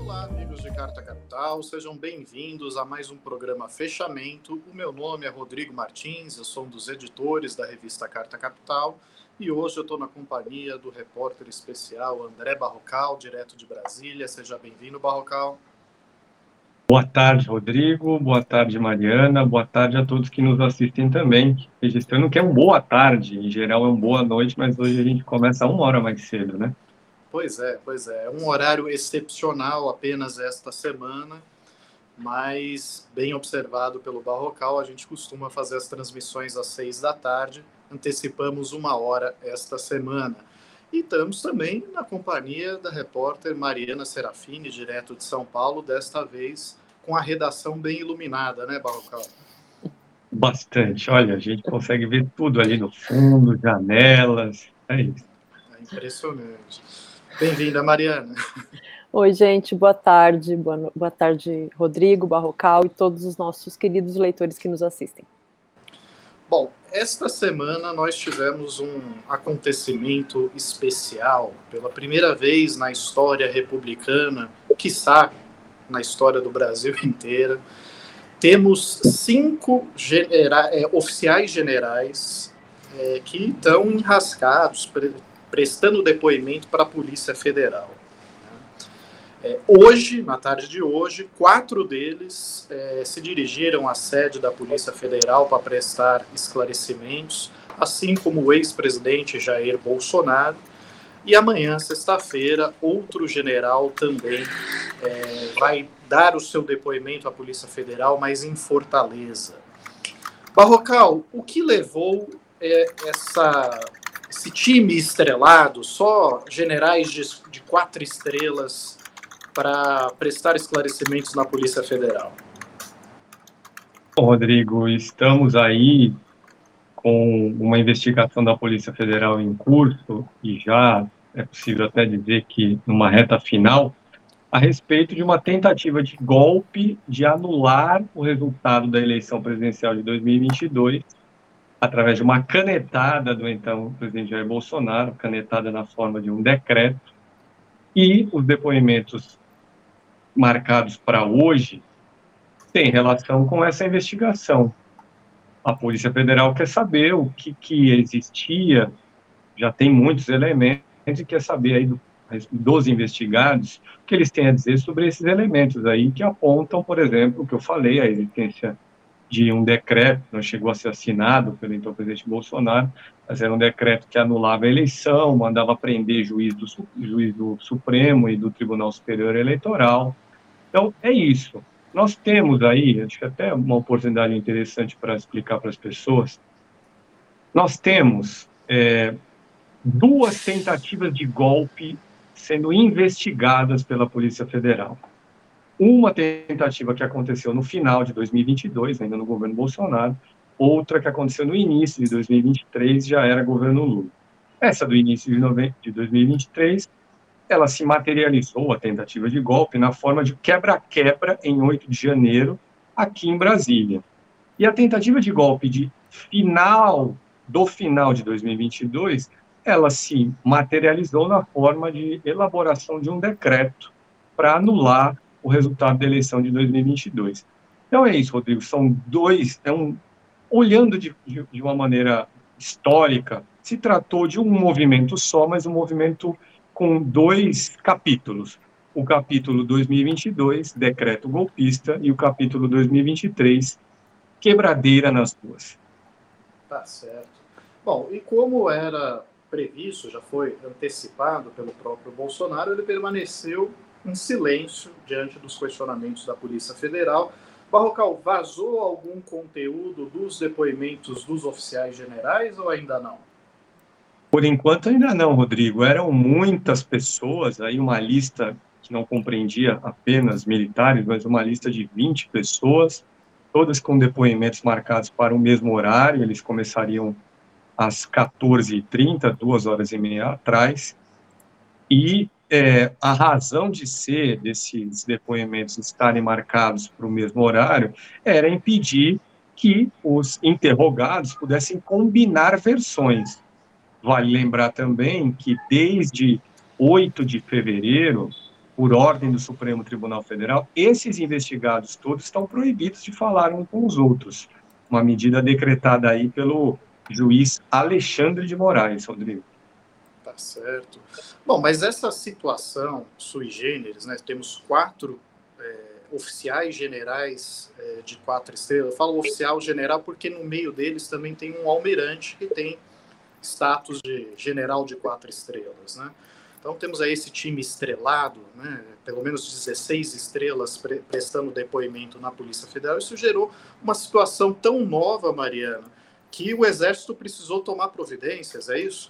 Olá, amigos de Carta Capital, sejam bem-vindos a mais um programa Fechamento. O meu nome é Rodrigo Martins, eu sou um dos editores da revista Carta Capital e hoje eu estou na companhia do repórter especial André Barrocal, direto de Brasília. Seja bem-vindo, Barrocal. Boa tarde, Rodrigo. Boa tarde, Mariana. Boa tarde a todos que nos assistem também. Registrando que é uma boa tarde, em geral é uma boa noite, mas hoje a gente começa 1 hora mais cedo, né? Pois é. É um horário excepcional apenas esta semana, mas bem observado pelo Barrocal, a gente costuma fazer as transmissões às 6 da tarde, antecipamos 1 hora esta semana. E estamos também na companhia da repórter Mariana Serafini, direto de São Paulo, desta vez com a redação bem iluminada, né, Barrocal? Bastante. Olha, a gente consegue ver tudo ali no fundo, janelas, é isso. É impressionante. Bem-vinda, Mariana. Oi, gente, boa tarde. Boa tarde, Rodrigo, Barrocal e todos os nossos queridos leitores que nos assistem. Bom, esta semana nós tivemos um acontecimento especial. Pela primeira vez na história republicana, quiçá na história do Brasil inteira, temos 5 oficiais generais que estão enrascados, prestando depoimento para a Polícia Federal. Hoje, na tarde de hoje, 4 deles se dirigiram à sede da Polícia Federal para prestar esclarecimentos, assim como o ex-presidente Jair Bolsonaro. E amanhã, sexta-feira, outro general também vai dar o seu depoimento à Polícia Federal, mas em Fortaleza. Barrocal, o que levou esse time estrelado, só generais de 4 estrelas, para prestar esclarecimentos na Polícia Federal? Bom, Rodrigo, estamos aí com uma investigação da Polícia Federal em curso e já é possível até dizer que numa reta final, a respeito de uma tentativa de golpe de anular o resultado da eleição presidencial de 2022 através de uma canetada do então presidente Jair Bolsonaro, canetada na forma de um decreto, e os depoimentos marcados para hoje têm relação com essa investigação. A Polícia Federal quer saber o que existia, já tem muitos elementos, e quer saber aí dos investigados o que eles têm a dizer sobre esses elementos aí que apontam, por exemplo, o que eu falei, a existência de um decreto, não chegou a ser assinado pelo então presidente Bolsonaro, mas era um decreto que anulava a eleição, mandava prender juiz do Supremo e do Tribunal Superior Eleitoral. Então, é isso. Nós temos aí, acho que até uma oportunidade interessante para explicar para as pessoas, nós temos 2 tentativas de golpe sendo investigadas pela Polícia Federal. Uma tentativa que aconteceu no final de 2022, ainda no governo Bolsonaro, outra que aconteceu no início de 2023, já era governo Lula. Essa do início de 2023, ela se materializou, a tentativa de golpe, na forma de quebra-quebra em 8 de janeiro, aqui em Brasília. E a tentativa de golpe do final de 2022, ela se materializou na forma de elaboração de um decreto para anular o resultado da eleição de 2022. Então é isso, Rodrigo, são 2, olhando de uma maneira histórica, se tratou de um movimento só, mas um movimento com 2 capítulos. O capítulo 2022, decreto golpista, e o capítulo 2023, quebradeira nas ruas. Tá certo. Bom, e como era previsto, já foi antecipado pelo próprio Bolsonaro, ele permaneceu em silêncio diante dos questionamentos da Polícia Federal. Barrocal, vazou algum conteúdo dos depoimentos dos oficiais generais ou ainda não? Por enquanto ainda não, Rodrigo. Eram muitas pessoas, aí uma lista que não compreendia apenas militares, mas uma lista de 20 pessoas, todas com depoimentos marcados para o mesmo horário. Eles começariam às 14h30, 2h30 atrás, e a razão de ser desses depoimentos estarem marcados para o mesmo horário era impedir que os interrogados pudessem combinar versões. Vale lembrar também que desde 8 de fevereiro, por ordem do Supremo Tribunal Federal, esses investigados todos estão proibidos de falar uns com os outros. Uma medida decretada aí pelo juiz Alexandre de Moraes, Rodrigo. Tá certo. Bom, mas essa situação sui generis, né? Temos 4 oficiais generais de 4 estrelas. Eu falo oficial general porque no meio deles também tem um almirante que tem status de general de 4 estrelas, né? Então temos aí esse time estrelado, né? Pelo menos 16 estrelas prestando depoimento na Polícia Federal. Isso gerou uma situação tão nova, Mariana, que o Exército precisou tomar providências, é isso?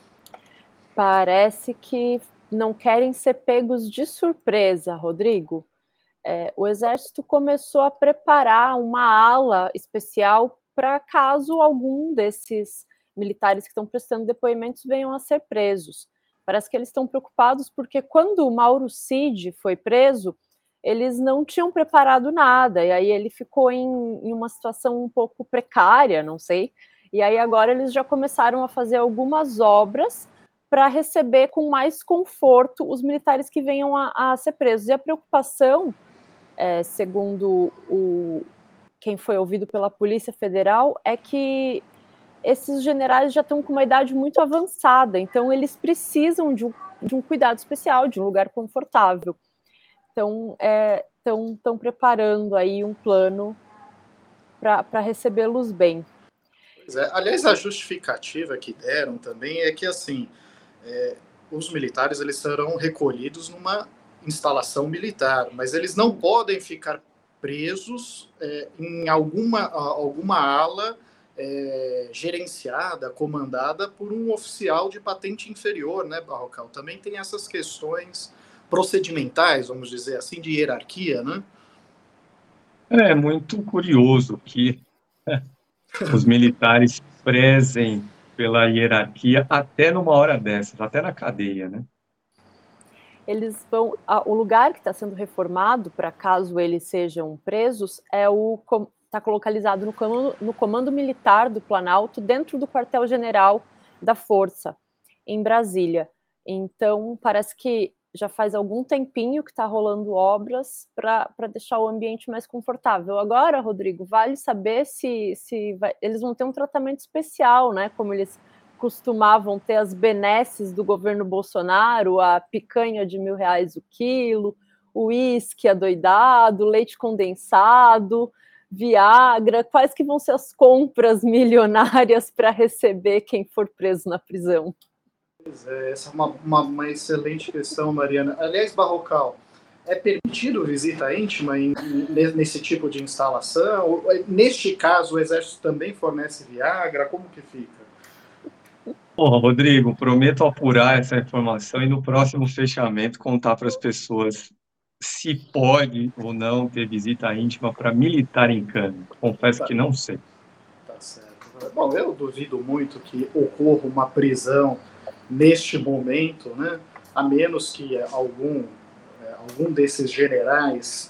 Parece que não querem ser pegos de surpresa, Rodrigo. O Exército começou a preparar uma ala especial para caso algum desses militares que estão prestando depoimentos venham a ser presos. Parece que eles estão preocupados porque quando o Mauro Cid foi preso, eles não tinham preparado nada, e aí ele ficou em uma situação um pouco precária, não sei, e aí agora eles já começaram a fazer algumas obras para receber com mais conforto os militares que venham a ser presos. E a preocupação, segundo quem foi ouvido pela Polícia Federal, é que esses generais já estão com uma idade muito avançada, então eles precisam de um cuidado especial, de um lugar confortável. Então, estão preparando aí um plano para recebê-los bem. Aliás, a justificativa que deram também é que, assim, os militares eles serão recolhidos numa instalação militar, mas eles não podem ficar presos em alguma ala gerenciada, comandada por um oficial de patente inferior, né, Barrocal? Também tem essas questões procedimentais, vamos dizer assim, de hierarquia, né? É muito curioso que os militares prezem pela hierarquia até numa hora dessas, até na cadeia, né? Eles vão... O lugar que está sendo reformado, para caso eles sejam presos, está localizado no Comando Militar do Planalto, dentro do quartel-general da Força, em Brasília. Então, parece que já faz algum tempinho que está rolando obras para deixar o ambiente mais confortável. Agora, Rodrigo, vale saber se eles vão ter um tratamento especial, né? Como eles costumavam ter as benesses do governo Bolsonaro, a picanha de R$1.000 o quilo, o uísque adoidado, leite condensado, Viagra. Quais que vão ser as compras milionárias para receber quem for preso na prisão? Essa é uma excelente questão, Mariana. Aliás, Barrocal, é permitido visita íntima nesse tipo de instalação? Neste caso, o Exército também fornece Viagra? Como que fica? Rodrigo, prometo apurar essa informação e no próximo fechamento contar para as pessoas se pode ou não ter visita íntima para militar em cana. Confesso que não sei. Tá certo. Bom, eu duvido muito que ocorra uma prisão neste momento, né? A menos que algum desses generais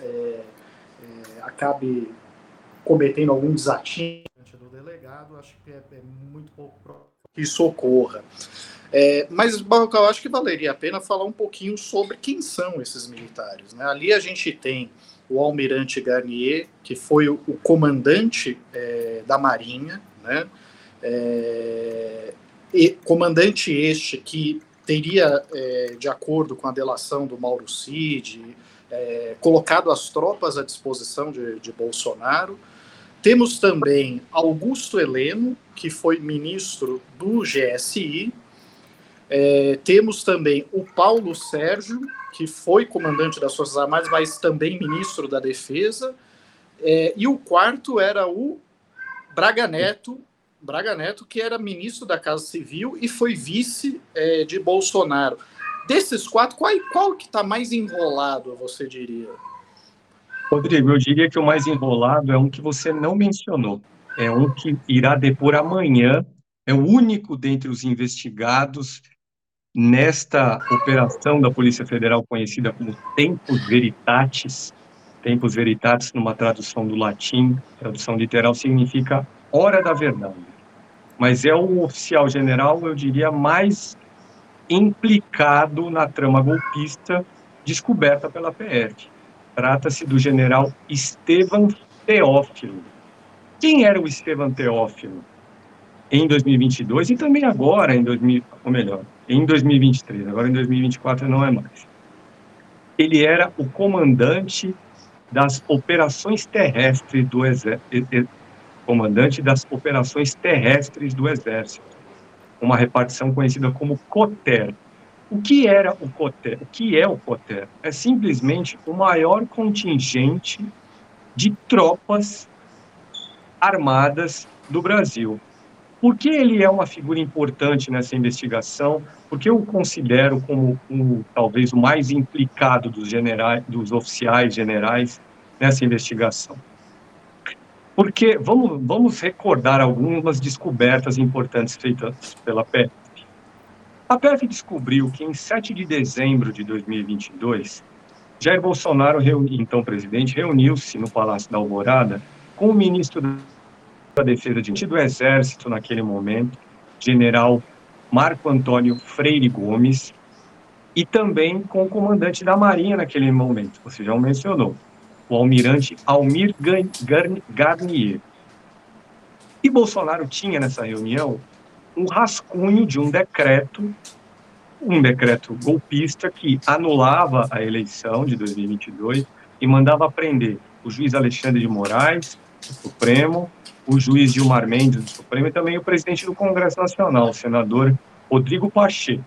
acabe cometendo algum desatino do delegado. Acho que é muito pouco provável que isso ocorra. Mas, Barrocal, acho que valeria a pena falar um pouquinho sobre quem são esses militares, né? Ali a gente tem o almirante Garnier, que foi o comandante da Marinha, né? E comandante este que teria, de acordo com a delação do Mauro Cid, colocado as tropas à disposição de Bolsonaro. Temos também Augusto Heleno, que foi ministro do GSI. Temos também o Paulo Sérgio, que foi comandante das Forças Armadas, mas também ministro da Defesa. E o quarto era o Braga Neto, que era ministro da Casa Civil e foi vice de Bolsonaro. Desses 4, qual que está mais enrolado, você diria? Rodrigo, eu diria que o mais enrolado é um que você não mencionou. É um que irá depor amanhã, é o único dentre os investigados nesta operação da Polícia Federal conhecida como Tempus Veritatis. Tempus Veritatis, numa tradução do latim, tradução literal, significa hora da verdade. Mas é o oficial general, eu diria, mais implicado na trama golpista descoberta pela PF. Trata-se do general Estevam Teófilo. Quem era o Estevam Teófilo em 2022 e também agora, em 2023, agora em 2024 não é mais. Ele era o comandante das operações terrestres do Exército, uma repartição conhecida como COTER. O que era o COTER? O que é o COTER? É simplesmente o maior contingente de tropas armadas do Brasil. Por que ele é uma figura importante nessa investigação? Porque eu o considero como talvez o mais implicado dos oficiais generais nessa investigação. Porque vamos recordar algumas descobertas importantes feitas pela PF. A PF descobriu que em 7 de dezembro de 2022, Jair Bolsonaro, então presidente, reuniu-se no Palácio da Alvorada com o ministro da Defesa do Exército naquele momento, general Marco Antônio Freire Gomes, e também com o comandante da Marinha naquele momento, você já o mencionou, o almirante Almir Garnier. E Bolsonaro tinha nessa reunião um rascunho de um decreto golpista que anulava a eleição de 2022 e mandava prender o juiz Alexandre de Moraes, do Supremo, o juiz Gilmar Mendes, do Supremo, e também o presidente do Congresso Nacional, o senador Rodrigo Pacheco.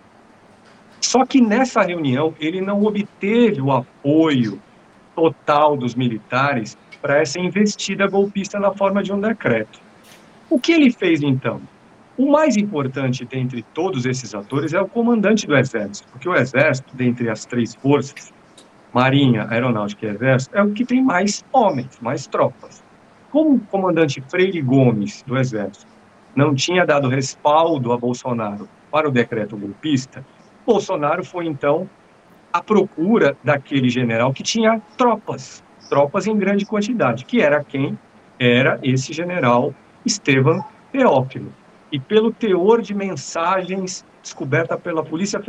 Só que nessa reunião ele não obteve o apoio total dos militares para essa investida golpista na forma de um decreto. O que ele fez, então? O mais importante dentre todos esses atores é o comandante do Exército, porque o Exército, dentre as três forças, Marinha, Aeronáutica e Exército, é o que tem mais homens, mais tropas. Como o comandante Freire Gomes, do Exército, não tinha dado respaldo a Bolsonaro para o decreto golpista, Bolsonaro foi, então, à procura daquele general que tinha tropas em grande quantidade, que era quem? Era esse general Estevam Teófilo. E pelo teor de mensagens descobertas pela Polícia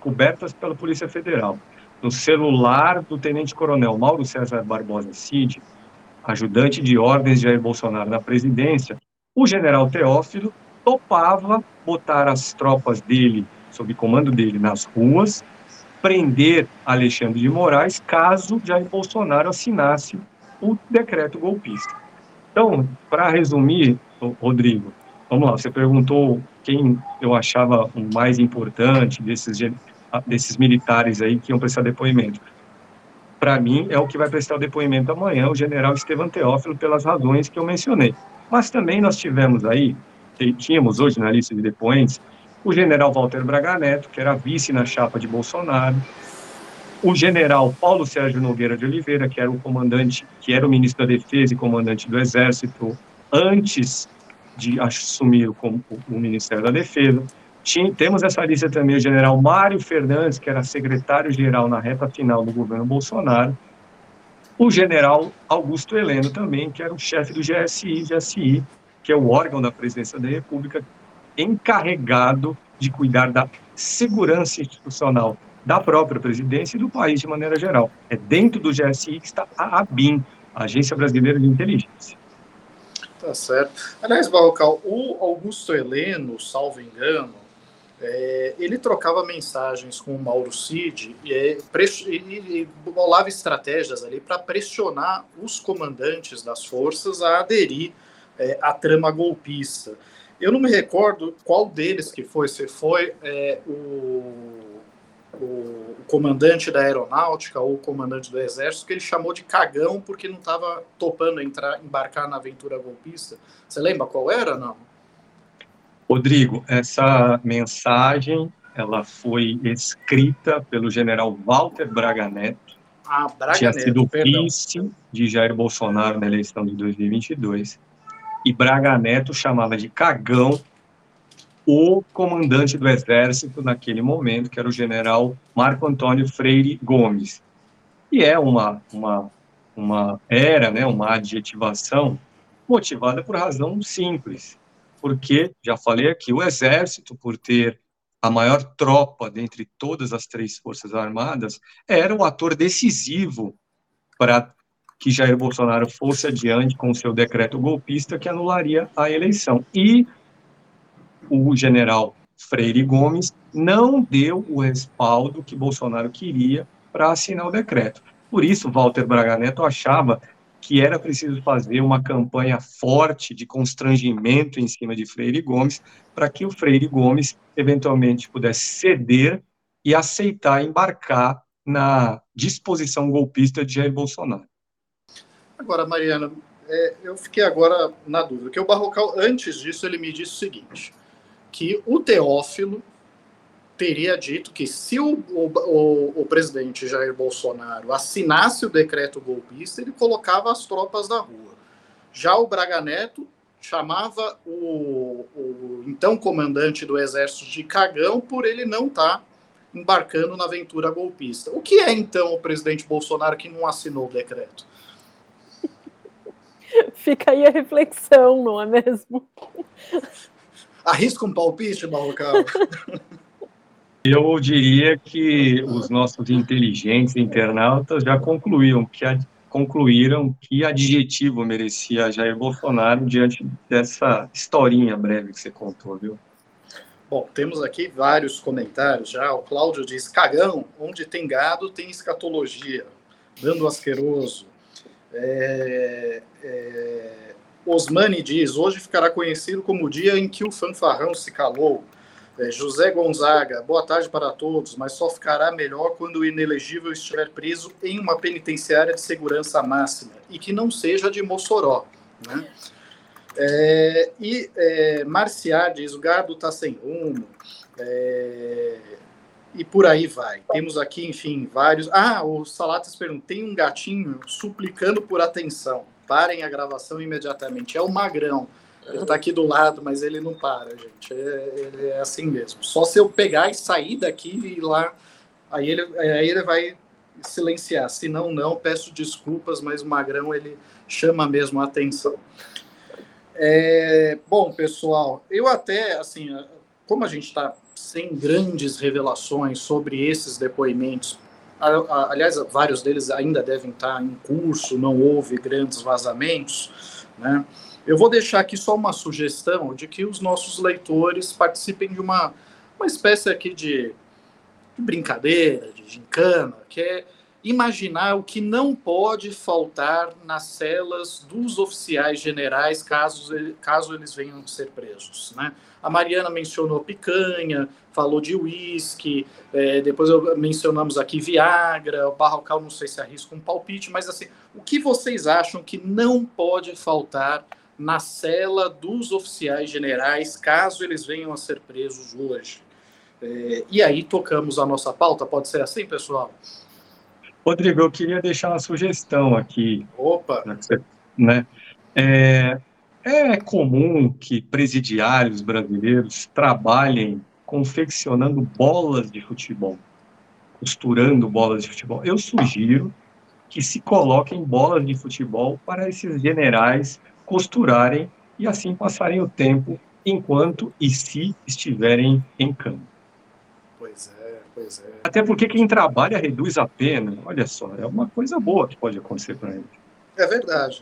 Federal, no celular do tenente-coronel Mauro César Barbosa Cid, ajudante de ordens de Jair Bolsonaro na presidência, o general Teófilo topava botar as tropas dele, sob comando dele, nas ruas, prender Alexandre de Moraes, caso Jair Bolsonaro assinasse o decreto golpista. Então, para resumir, Rodrigo, vamos lá, você perguntou quem eu achava o mais importante desses militares aí que iam prestar depoimento. Para mim, é o que vai prestar o depoimento amanhã, o general Estevam Teófilo, pelas razões que eu mencionei. Mas também nós tínhamos hoje na lista de depoentes, o general Walter Braga Neto, que era vice na chapa de Bolsonaro, o general Paulo Sérgio Nogueira de Oliveira, que era o comandante, que era o ministro da Defesa e comandante do Exército, antes de assumir o Ministério da Defesa. Temos essa lista também o general Mário Fernandes, que era secretário-geral na reta final do governo Bolsonaro, o general Augusto Heleno também, que era o chefe do GSI, que é o órgão da Presidência da República, encarregado de cuidar da segurança institucional da própria presidência e do país de maneira geral. É dentro do GSI que está a ABIN, a Agência Brasileira de Inteligência. Tá certo. Aliás, Barrocal, o Augusto Heleno, salvo engano, ele trocava mensagens com o Mauro Cid e bolava estratégias ali para pressionar os comandantes das forças a aderir à trama golpista. Eu não me recordo qual deles que foi, se foi o comandante da aeronáutica ou o comandante do exército, que ele chamou de cagão porque não estava topando embarcar na aventura golpista. Você lembra qual era, não? Rodrigo, essa mensagem ela foi escrita pelo general Walter Braga Neto, tinha sido vice de Jair Bolsonaro na eleição de 2022, e Braga Neto chamava de cagão o comandante do Exército naquele momento, que era o general Marco Antônio Freire Gomes. E é uma adjetivação motivada por razão simples, porque, já falei aqui, o Exército, por ter a maior tropa dentre todas as 3 Forças Armadas, era o ator decisivo para que Jair Bolsonaro fosse adiante com o seu decreto golpista que anularia a eleição. E o general Freire Gomes não deu o respaldo que Bolsonaro queria para assinar o decreto. Por isso, Walter Braga Neto achava que era preciso fazer uma campanha forte de constrangimento em cima de Freire Gomes, para que o Freire Gomes eventualmente pudesse ceder e aceitar embarcar na disposição golpista de Jair Bolsonaro. Agora, Mariana, eu fiquei agora na dúvida, porque o Barrocal, antes disso, ele me disse o seguinte, que o Teófilo teria dito que se o presidente Jair Bolsonaro assinasse o decreto golpista, ele colocava as tropas na rua. Já o Braga Neto chamava o então comandante do exército de cagão por ele não estar embarcando na aventura golpista. O que é, então, o presidente Bolsonaro que não assinou o decreto? Fica aí a reflexão, não é mesmo? Arrisca um palpite, Barrocal? Eu diria que os nossos inteligentes internautas já concluíram que adjetivo merecia Jair Bolsonaro diante dessa historinha breve que você contou, viu? Bom, temos aqui vários comentários já. O Cláudio diz, cagão, onde tem gado tem escatologia. Dando asqueroso. Osmani diz, hoje ficará conhecido como o dia em que o fanfarrão se calou. José Gonzaga, boa tarde para todos, mas só ficará melhor quando o inelegível estiver preso em uma penitenciária de segurança máxima e que não seja de Mossoró, né? Marciar diz, o gado está sem rumo, e por aí vai. Temos aqui, enfim, vários... o Salatas pergunta, tem um gatinho suplicando por atenção, parem a gravação imediatamente, é o Magrão. Ele está aqui do lado, mas ele não para, gente. Ele é assim mesmo. Só se eu pegar e sair daqui e ir lá, aí ele vai silenciar. Se não, não, peço desculpas, mas o Magrão, ele chama mesmo a atenção. Bom, pessoal, eu até, assim, como a gente está sem grandes revelações sobre esses depoimentos, aliás, vários deles ainda devem estar em curso, não houve grandes vazamentos, né? Eu vou deixar aqui só uma sugestão de que os nossos leitores participem de uma espécie aqui de brincadeira, de gincana, que é imaginar o que não pode faltar nas celas dos oficiais generais caso eles venham ser presos, né? A Mariana mencionou picanha, falou de uísque, depois mencionamos aqui Viagra, o Barrocal não sei se arrisca um palpite, mas assim, o que vocês acham que não pode faltar na cela dos oficiais generais, caso eles venham a ser presos hoje? E aí tocamos a nossa pauta, pode ser assim, pessoal? Rodrigo, eu queria deixar uma sugestão aqui. Opa! Né? É comum que presidiários brasileiros trabalhem confeccionando bolas de futebol, costurando bolas de futebol. Eu sugiro que se coloquem bolas de futebol para esses generais costurarem e assim passarem o tempo enquanto e se estiverem em campo. Pois é. Até porque quem trabalha reduz a pena. Olha só, é uma coisa boa que pode acontecer para ele. É verdade.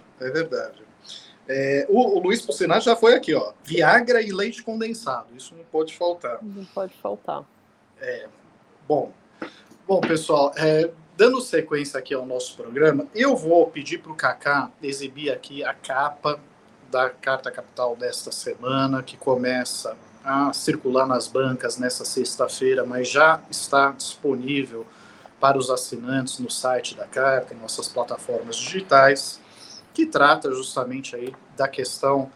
O Luiz Pulcinati já foi aqui, ó. Viagra e leite condensado. Isso não pode faltar. Não pode faltar. Bom, pessoal, dando sequência aqui ao nosso programa, eu vou pedir para o Kaká exibir aqui a capa da Carta Capital desta semana, que começa a circular nas bancas nessa sexta-feira, mas já está disponível para os assinantes no site da Carta, em nossas plataformas digitais, que trata justamente aí da questão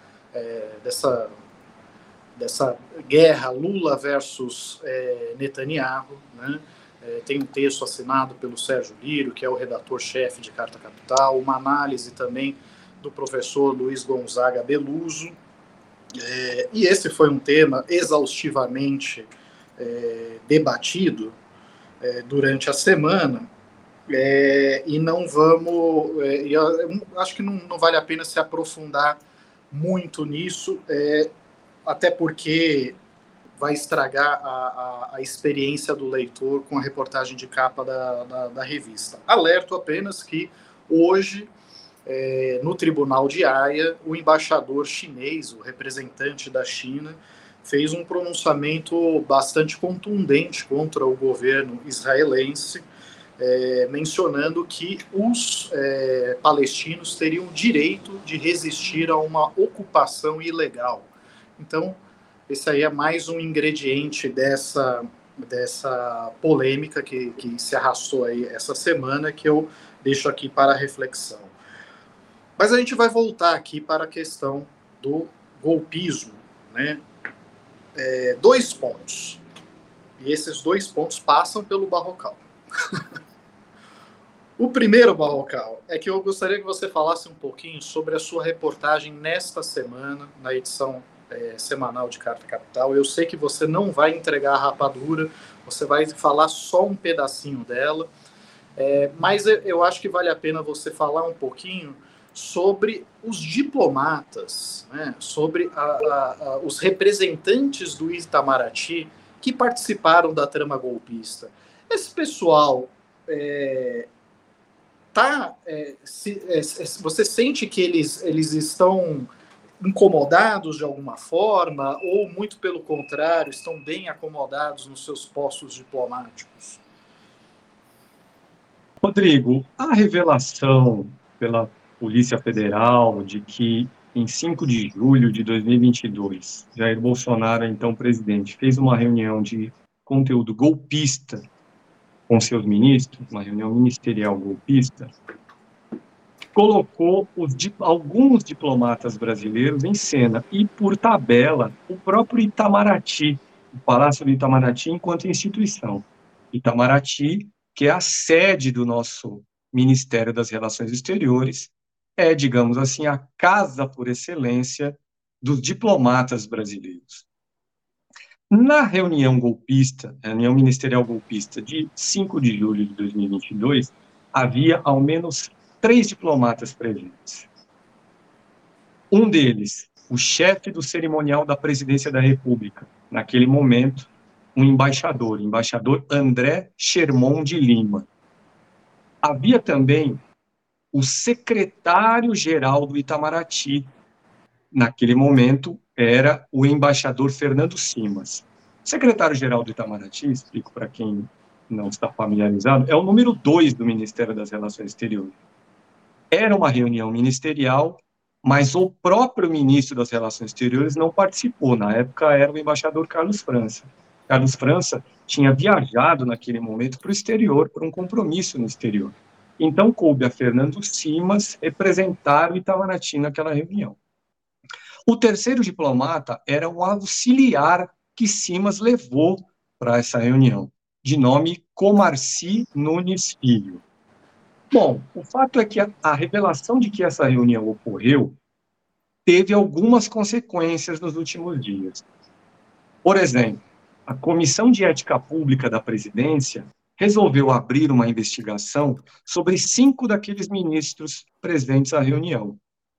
dessa guerra Lula versus Netanyahu, né? Tem um texto assinado pelo Sérgio Lírio, que é o redator-chefe de Carta Capital, uma análise também do professor Luiz Gonzaga Beluso, e esse foi um tema exaustivamente debatido durante a semana, e não vamos, acho que não vale a pena se aprofundar muito nisso, até porque vai estragar a experiência do leitor com a reportagem de capa da revista. Alerto apenas que hoje, no Tribunal de Haia, o embaixador chinês, o representante da China, fez um pronunciamento bastante contundente contra o governo israelense, mencionando que os palestinos teriam direito de resistir a uma ocupação ilegal. Então, esse aí é mais um ingrediente dessa polêmica que se arrastou aí essa semana, que eu deixo aqui para reflexão. Mas a gente vai voltar aqui para a questão do golpismo, né? 2 pontos. E esses 2 pontos passam pelo Barrocal. O primeiro, Barrocal, é que eu gostaria que você falasse um pouquinho sobre a sua reportagem nesta semana, na edição semanal de Carta Capital. Eu sei que você não vai entregar a rapadura, você vai falar só um pedacinho dela, mas eu acho que vale a pena você falar um pouquinho sobre os diplomatas, né, sobre os representantes do Itamaraty que participaram da trama golpista. Esse pessoal você sente que eles estão incomodados de alguma forma, ou muito pelo contrário, estão bem acomodados nos seus postos diplomáticos? Rodrigo, a revelação pela Polícia Federal de que em 5 de julho de 2022, Jair Bolsonaro, então presidente, fez uma reunião de conteúdo golpista com seus ministros, uma reunião ministerial golpista, colocou alguns diplomatas brasileiros em cena e, por tabela, o próprio Itamaraty, o Palácio do Itamaraty enquanto instituição. Itamaraty, que é a sede do nosso Ministério das Relações Exteriores, é, digamos assim, a casa por excelência dos diplomatas brasileiros. Na reunião golpista, reunião ministerial golpista de 5 de julho de 2022, havia ao menos 3 diplomatas presentes. Um deles, o chefe do cerimonial da Presidência da República, naquele momento, um embaixador, o embaixador André Sherman de Lima. Havia também o secretário-geral do Itamaraty, naquele momento, era o embaixador Fernando Simas. O secretário-geral do Itamaraty, explico para quem não está familiarizado, é o número 2 do Ministério das Relações Exteriores. Era uma reunião ministerial, mas o próprio ministro das Relações Exteriores não participou. Na época era o embaixador Carlos França. Carlos França tinha viajado naquele momento para o exterior, para um compromisso no exterior. Então coube a Fernando Simas representar o Itamaraty naquela reunião. O terceiro diplomata era um auxiliar que Simas levou para essa reunião, de nome Comarci Nunes Filho. Bom, o fato é que a revelação de que essa reunião ocorreu teve algumas consequências nos últimos dias. Por exemplo, a Comissão de Ética Pública da Presidência resolveu abrir uma investigação sobre 5 daqueles ministros presentes à reunião.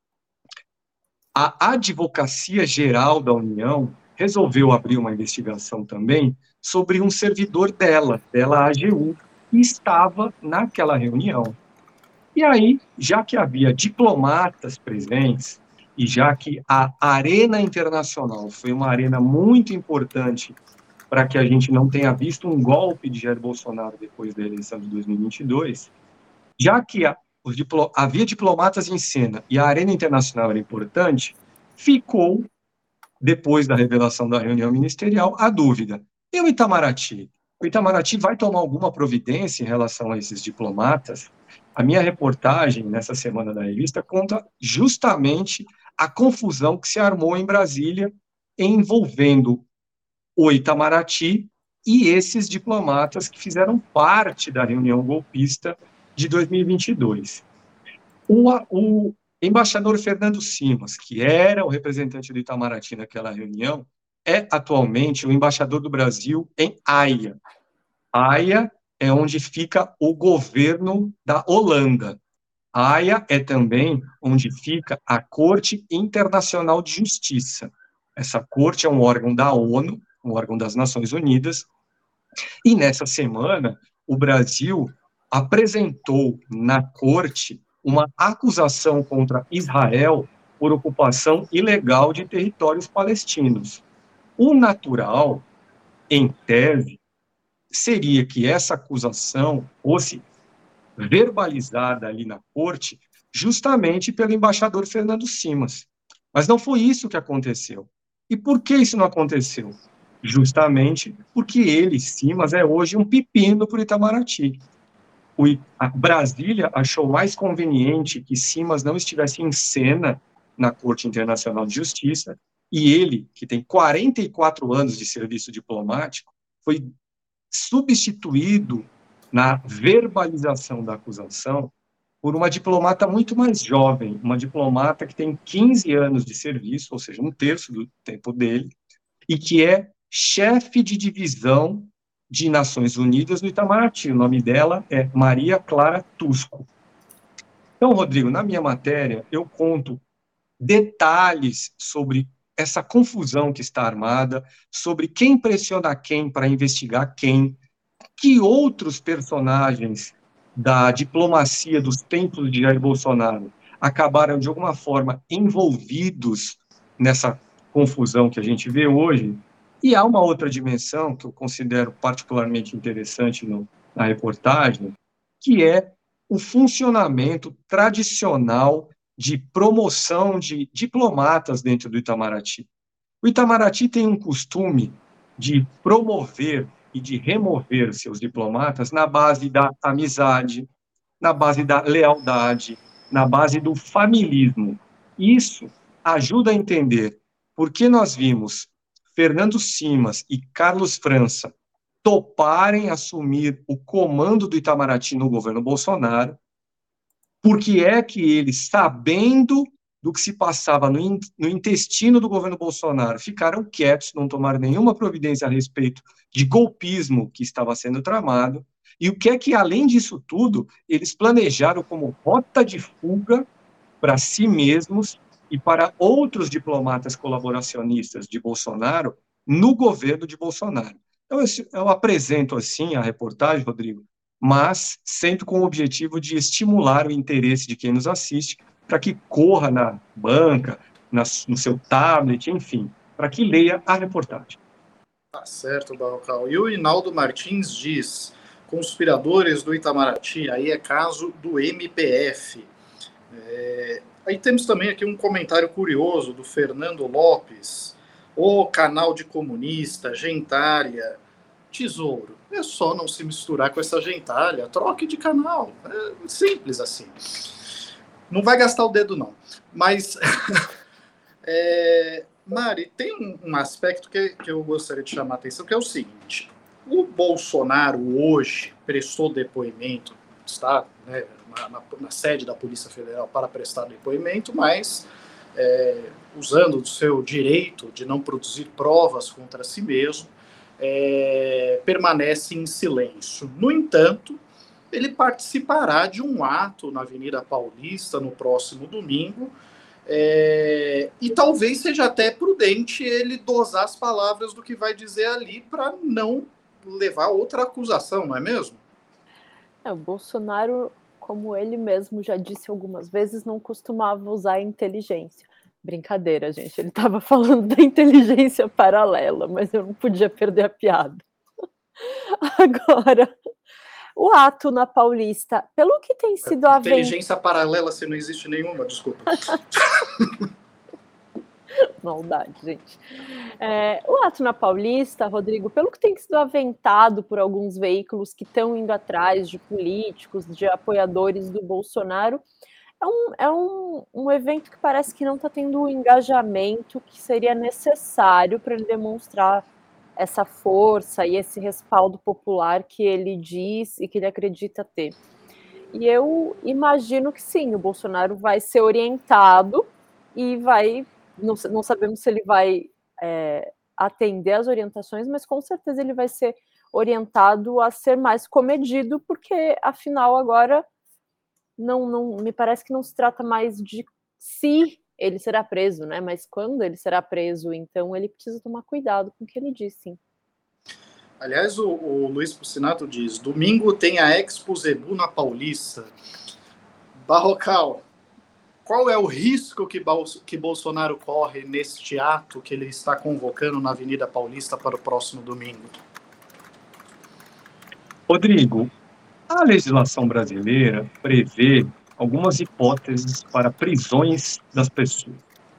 A Advocacia Geral da União resolveu abrir uma investigação também sobre um servidor dela, AGU, que estava naquela reunião. E aí, já que havia diplomatas presentes, e já que a arena internacional foi uma arena muito importante para que a gente não tenha visto um golpe de Jair Bolsonaro depois da eleição de 2022, já que havia diplomatas em cena e a arena internacional era importante, ficou, depois da revelação da reunião ministerial, a dúvida. E o Itamaraty? O Itamaraty vai tomar alguma providência em relação a esses diplomatas? A minha reportagem, nessa semana da revista, conta justamente a confusão que se armou em Brasília envolvendo o Itamaraty e esses diplomatas que fizeram parte da reunião golpista de 2022. O embaixador Fernando Simas, que era o representante do Itamaraty naquela reunião, é atualmente o embaixador do Brasil em Haia. Haia é onde fica o governo da Holanda. Haia é também onde fica a Corte Internacional de Justiça. Essa corte é um órgão da ONU um órgão das Nações Unidas, e nessa semana o Brasil apresentou na corte uma acusação contra Israel por ocupação ilegal de territórios palestinos. O natural, em tese, seria que essa acusação fosse verbalizada ali na corte justamente pelo embaixador Fernando Simas. Mas não foi isso que aconteceu. E por que isso não aconteceu? Justamente porque ele, Simas, é hoje um pepino para o Itamaraty. A Brasília achou mais conveniente que Simas não estivesse em cena na Corte Internacional de Justiça, e ele, que tem 44 anos de serviço diplomático, foi substituído na verbalização da acusação por uma diplomata muito mais jovem, uma diplomata que tem 15 anos de serviço, ou seja, um terço do tempo dele, e que é chefe de divisão de Nações Unidas no Itamaraty. O nome dela é Maria Clara Tusco. Então, Rodrigo, na minha matéria, eu conto detalhes sobre essa confusão que está armada, sobre quem pressiona quem para investigar quem, que outros personagens da diplomacia dos tempos de Jair Bolsonaro acabaram, de alguma forma, envolvidos nessa confusão que a gente vê hoje. E há uma outra dimensão que eu considero particularmente interessante na reportagem, que é o funcionamento tradicional de promoção de diplomatas dentro do Itamaraty. O Itamaraty tem um costume de promover e de remover seus diplomatas na base da amizade, na base da lealdade, na base do familismo. Isso ajuda a entender por que nós vimos Fernando Simas e Carlos França toparem assumir o comando do Itamaraty no governo Bolsonaro, porque é que eles, sabendo do que se passava no intestino do governo Bolsonaro, ficaram quietos, não tomaram nenhuma providência a respeito de golpismo que estava sendo tramado, e o que é que, além disso tudo, eles planejaram como rota de fuga para si mesmos e para outros diplomatas colaboracionistas de Bolsonaro no governo de Bolsonaro. Então, eu apresento assim a reportagem, Rodrigo, mas sempre com o objetivo de estimular o interesse de quem nos assiste para que corra na banca, no seu tablet, enfim, para que leia a reportagem. Tá certo, Barrocal. E o Hinaldo Martins diz: conspiradores do Itamaraty, aí é caso do MPF. Aí temos também aqui um comentário curioso do Fernando Lopes: o canal de comunista, gentalha, tesouro. É só não se misturar com essa gentalha, troque de canal. É simples assim. Não vai gastar o dedo, não. Mas, Mari, tem um aspecto que eu gostaria de chamar a atenção, que é o seguinte: o Bolsonaro hoje prestou depoimento, está, né, na sede da Polícia Federal para prestar depoimento, mas usando o seu direito de não produzir provas contra si mesmo, permanece em silêncio. No entanto, ele participará de um ato na Avenida Paulista no próximo domingo, e talvez seja até prudente ele dosar as palavras do que vai dizer ali para não levar outra acusação, não é mesmo? O Bolsonaro, como ele mesmo já disse algumas vezes, não costumava usar a inteligência. Brincadeira, gente, ele estava falando da inteligência paralela, mas eu não podia perder a piada. Agora, o ato na Paulista, pelo que tem sido a inteligência paralela, se não existe nenhuma, desculpa. Maldade, gente. O ato na Paulista, Rodrigo, pelo que tem sido aventado por alguns veículos que estão indo atrás de políticos, de apoiadores do Bolsonaro, é um evento que parece que não está tendo o engajamento que seria necessário para ele demonstrar essa força e esse respaldo popular que ele diz e que ele acredita ter. E eu imagino que sim, o Bolsonaro vai ser orientado e vai, não sabemos se ele vai atender às orientações, mas com certeza ele vai ser orientado a ser mais comedido, porque afinal agora não me parece que não se trata mais de se ele será preso, né? Mas quando ele será preso, então ele precisa tomar cuidado com o que ele diz, sim. Aliás, o Luiz Pucinato diz, domingo tem a Expo Zebu na Paulista. Barrocal, qual é o risco que Bolsonaro corre neste ato que ele está convocando na Avenida Paulista para o próximo domingo? Rodrigo, a legislação brasileira prevê algumas hipóteses para prisões das pessoas.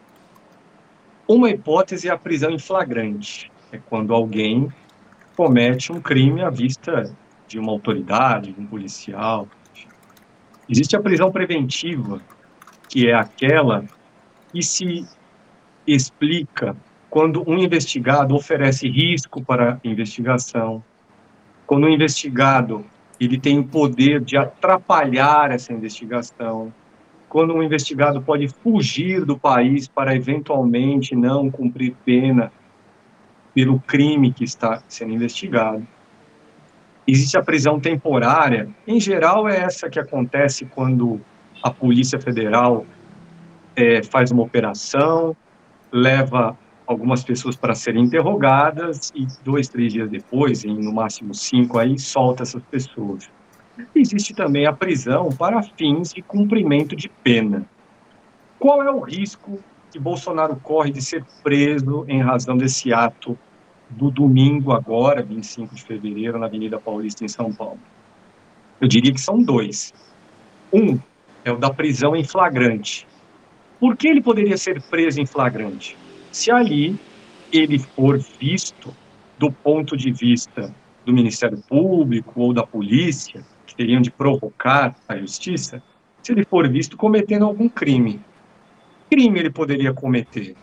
Uma hipótese é a prisão em flagrante, é quando alguém comete um crime à vista de uma autoridade, de um policial. Existe a prisão preventiva, que é aquela que se explica quando um investigado oferece risco para a investigação, quando o investigado ele tem o poder de atrapalhar essa investigação, quando um investigado pode fugir do país para eventualmente não cumprir pena pelo crime que está sendo investigado. Existe a prisão temporária, em geral é essa que acontece quando a Polícia Federal faz uma operação, leva algumas pessoas para serem interrogadas e 2, 3 dias depois, em no máximo 5, aí solta essas pessoas. Existe também a prisão para fins de cumprimento de pena. Qual é o risco que Bolsonaro corre de ser preso em razão desse ato do domingo agora, 25 de fevereiro, na Avenida Paulista, em São Paulo? Eu diria que são 2. Um é o da prisão em flagrante. Por que ele poderia ser preso em flagrante? Se ali ele for visto do ponto de vista do Ministério Público ou da polícia, que teriam de provocar a justiça, se ele for visto cometendo algum crime. Que crime ele poderia cometer?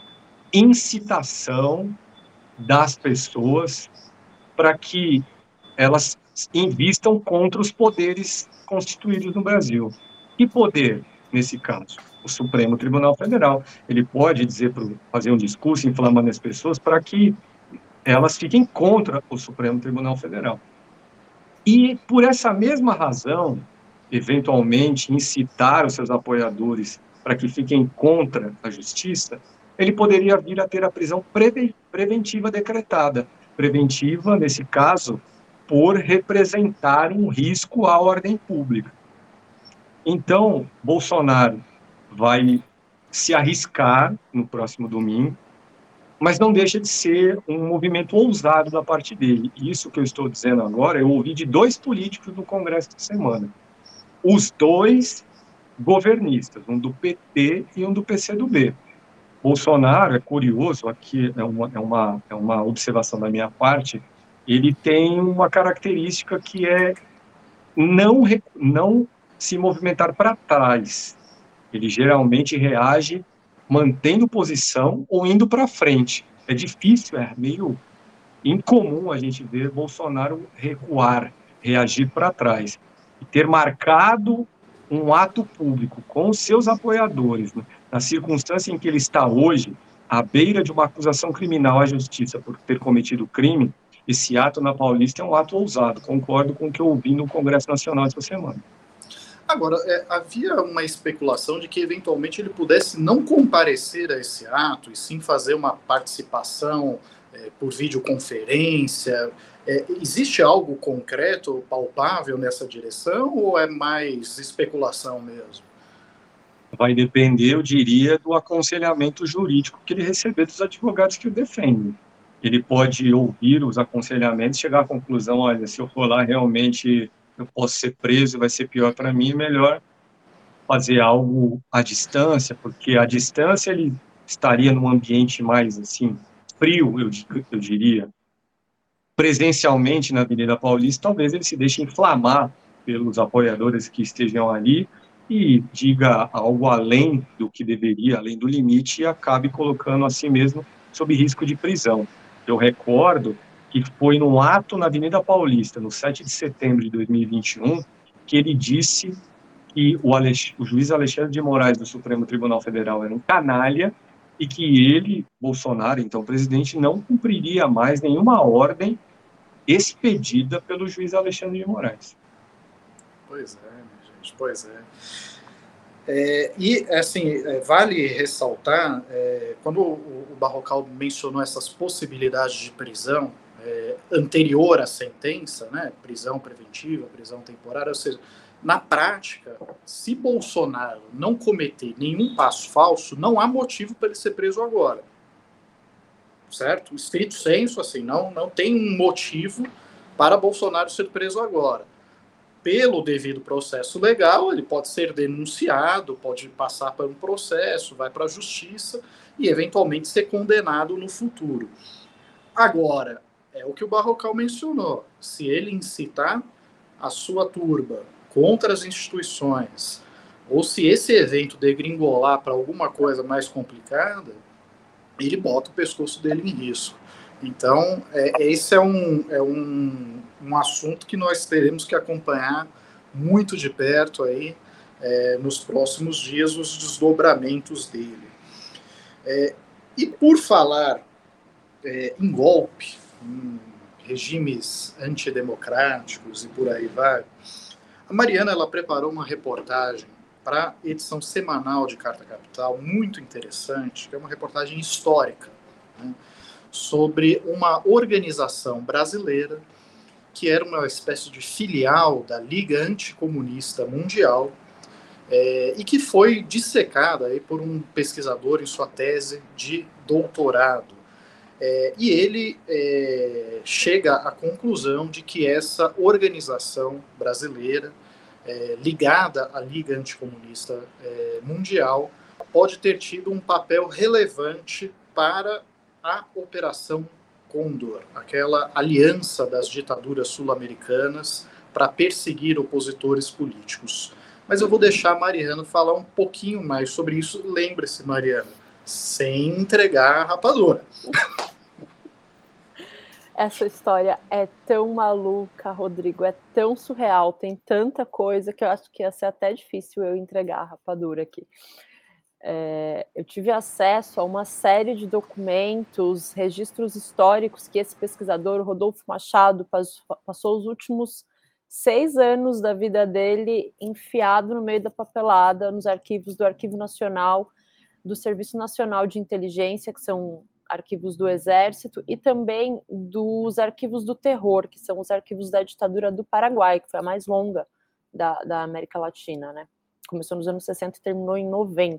Incitação das pessoas para que elas invistam contra os poderes constituídos no Brasil. Que poder, nesse caso? O Supremo Tribunal Federal. Ele pode dizer, fazer um discurso inflamando as pessoas para que elas fiquem contra o Supremo Tribunal Federal. E, por essa mesma razão, eventualmente incitar os seus apoiadores para que fiquem contra a justiça, ele poderia vir a ter a prisão preventiva decretada. Preventiva, nesse caso, por representar um risco à ordem pública. Então, Bolsonaro vai se arriscar no próximo domingo, mas não deixa de ser um movimento ousado da parte dele. Isso que eu estou dizendo agora, eu ouvi de 2 políticos no Congresso de semana. Os 2 governistas, um do PT e um do PCdoB. Bolsonaro, é curioso, aqui é uma observação da minha parte, ele tem uma característica que é não se movimentar para trás. Ele geralmente reage mantendo posição ou indo para frente. É difícil, é meio incomum a gente ver Bolsonaro recuar, reagir para trás. E ter marcado um ato público com seus apoiadores, né, na circunstância em que ele está hoje, à beira de uma acusação criminal à justiça por ter cometido crime, esse ato na Paulista é um ato ousado. Concordo com o que eu ouvi no Congresso Nacional essa semana. Agora, havia uma especulação de que, eventualmente, ele pudesse não comparecer a esse ato e sim fazer uma participação por videoconferência. Existe algo concreto, palpável nessa direção ou é mais especulação mesmo? Vai depender, eu diria, do aconselhamento jurídico que ele receber dos advogados que o defendem. Ele pode ouvir os aconselhamentos e chegar à conclusão, olha, se eu for lá realmente eu posso ser preso, vai ser pior para mim, é melhor fazer algo à distância, porque à distância ele estaria num ambiente mais, assim, frio, eu diria. Presencialmente na Avenida Paulista, talvez ele se deixe inflamar pelos apoiadores que estejam ali e diga algo além do que deveria, além do limite, e acabe colocando a si mesmo sob risco de prisão. Eu recordo que foi num ato na Avenida Paulista, no 7 de setembro de 2021, que ele disse que o juiz Alexandre de Moraes do Supremo Tribunal Federal era um canalha e que ele, Bolsonaro, então presidente, não cumpriria mais nenhuma ordem expedida pelo juiz Alexandre de Moraes. Pois é, minha gente, pois é. E, assim, vale ressaltar, quando o Barrocal mencionou essas possibilidades de prisão anterior à sentença, né, prisão preventiva, prisão temporária, ou seja, na prática, se Bolsonaro não cometer nenhum passo falso, não há motivo para ele ser preso agora. Certo? Estrito senso, assim, não tem um motivo para Bolsonaro ser preso agora. Pelo devido processo legal, ele pode ser denunciado, pode passar por um processo, vai para a justiça e eventualmente ser condenado no futuro. Agora, é o que o Barrocal mencionou, se ele incitar a sua turba contra as instituições, ou se esse evento degringolar para alguma coisa mais complicada, ele bota o pescoço dele em risco. Então, esse é um assunto que nós teremos que acompanhar muito de perto aí, nos próximos dias, os desdobramentos dele. E por falar em golpe, em regimes antidemocráticos e por aí vai, a Mariana ela preparou uma reportagem para a edição semanal de Carta Capital, muito interessante, que é uma reportagem histórica, né, sobre uma organização brasileira que era uma espécie de filial da Liga Anticomunista Mundial, e que foi dissecada aí por um pesquisador em sua tese de doutorado. E ele chega à conclusão de que essa organização brasileira, ligada à Liga Anticomunista Mundial, pode ter tido um papel relevante para a Operação Condor, aquela aliança das ditaduras sul-americanas para perseguir opositores políticos. Mas eu vou deixar a Mariana falar um pouquinho mais sobre isso. Lembre-se, Mariana, sem entregar a rapadura. Essa história é tão maluca, Rodrigo, é tão surreal, tem tanta coisa que eu acho que ia ser até difícil eu entregar a rapadura aqui. Eu tive acesso a uma série de documentos, registros históricos que esse pesquisador, Rodolfo Machado, passou os últimos 6 anos da vida dele enfiado no meio da papelada, nos arquivos do Arquivo Nacional, do Serviço Nacional de Inteligência, que são arquivos do Exército, e também dos arquivos do terror, que são os arquivos da ditadura do Paraguai, que foi a mais longa da América Latina, né? Começou nos anos 60 e terminou em 90.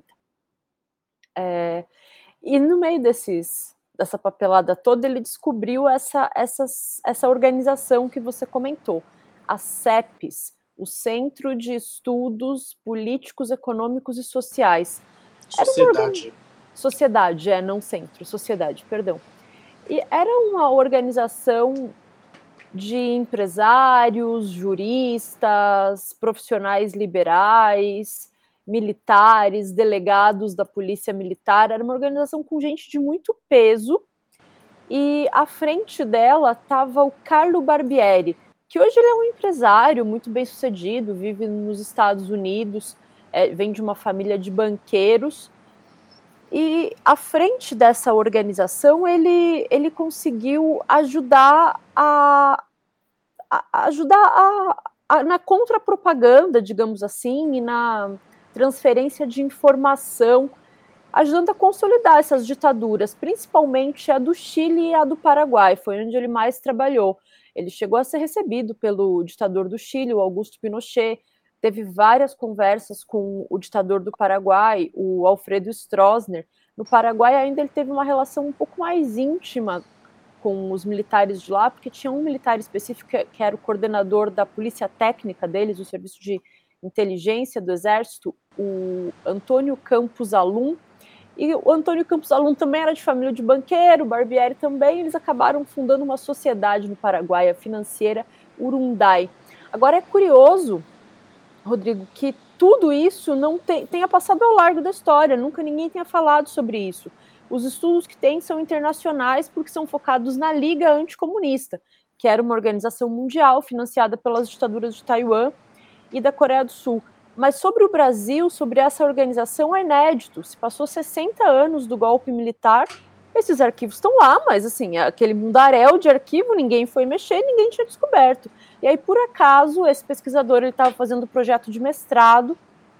E no meio dessa papelada toda, ele descobriu essa organização que você comentou, a CEPES, o Centro de Estudos Políticos, Econômicos e Sociais. Sociedade, não centro, sociedade, perdão. E era uma organização de empresários, juristas, profissionais liberais, militares, delegados da polícia militar. Era uma organização com gente de muito peso, e à frente dela estava o Carlo Barbieri, que hoje ele é um empresário muito bem sucedido, vive nos Estados Unidos, vem de uma família de banqueiros. E à frente dessa organização, ele conseguiu ajudar na contrapropaganda, digamos assim, e na transferência de informação, ajudando a consolidar essas ditaduras, principalmente a do Chile e a do Paraguai, foi onde ele mais trabalhou. Ele chegou a ser recebido pelo ditador do Chile, o Augusto Pinochet, teve várias conversas com o ditador do Paraguai, o Alfredo Stroessner. No Paraguai ainda ele teve uma relação um pouco mais íntima com os militares de lá, porque tinha um militar específico que era o coordenador da polícia técnica deles, o serviço de inteligência do Exército, o Antônio Campos Alum. E o Antônio Campos Alum também era de família de banqueiro, o Barbieri também. Eles acabaram fundando uma sociedade no Paraguai, a financeira Urunday. Agora é curioso, Rodrigo, que tudo isso não tenha passado ao largo da história, nunca ninguém tenha falado sobre isso. Os estudos que tem são internacionais porque são focados na Liga Anticomunista, que era uma organização mundial financiada pelas ditaduras de Taiwan e da Coreia do Sul. Mas sobre o Brasil, sobre essa organização, é inédito. Se passou 60 anos do golpe militar, esses arquivos estão lá, mas assim, aquele mundaréu de arquivo, ninguém foi mexer, ninguém tinha descoberto. E aí, por acaso, esse pesquisador estava fazendo projeto de mestrado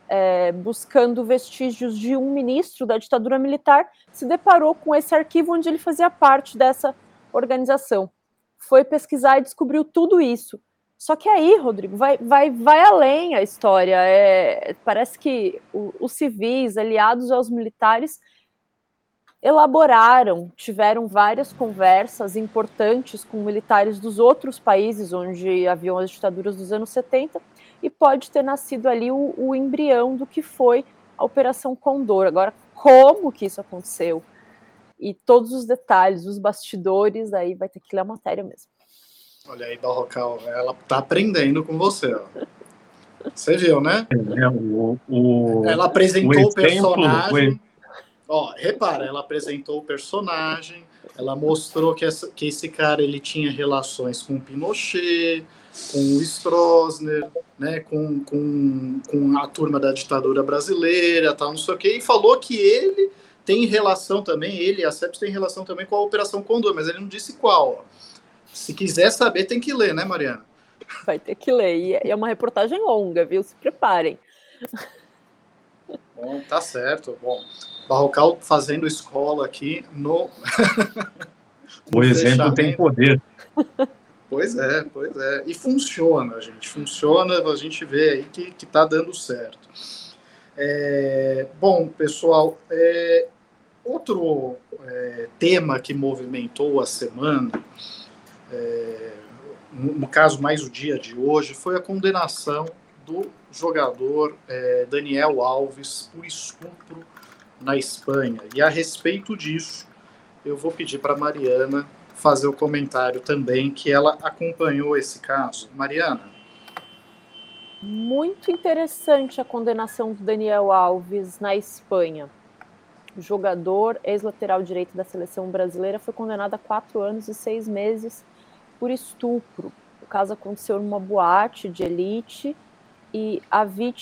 buscando vestígios de um ministro da ditadura militar, se deparou com esse arquivo onde ele fazia parte dessa organização. Foi pesquisar e descobriu tudo isso. Só que aí, Rodrigo, vai além a história. Parece que os civis, aliados aos militares, elaboraram, tiveram várias conversas importantes com militares dos outros países onde haviam as ditaduras dos anos 70, e pode ter nascido ali o embrião do que foi a Operação Condor. Agora, como que isso aconteceu? E todos os detalhes, os bastidores, aí vai ter que ler a matéria mesmo. Olha aí, Barrocal, ela tá aprendendo com você, ó. Você viu, né? Ela apresentou o personagem. Ó, repara, ela apresentou o personagem, ela mostrou que esse cara ele tinha relações com o Pinochet, com o Stroessner, né, com a turma da ditadura brasileira, tal, não sei o quê, e falou que ele tem relação também, ele e a CEPS tem relação também com a Operação Condor, mas ele não disse qual. Ó. Se quiser saber, tem que ler, né, Mariana? Vai ter que ler, e é uma reportagem longa, viu? Se preparem. Bom, tá certo. Bom, Barrocal fazendo escola aqui no... O exemplo tem poder. Pois é. E funciona, gente. Funciona, a gente vê aí que tá dando certo. Bom, pessoal, outro tema que movimentou a semana, no caso mais o dia de hoje, foi a condenação do jogador Daniel Alves por estupro na Espanha. E a respeito disso, eu vou pedir para a Mariana fazer o comentário também, que ela acompanhou esse caso. Mariana. Muito interessante a condenação do Daniel Alves na Espanha. O jogador, ex-lateral direito da seleção brasileira, foi condenado a 4 anos e 6 meses por estupro. O caso aconteceu numa boate de elite e a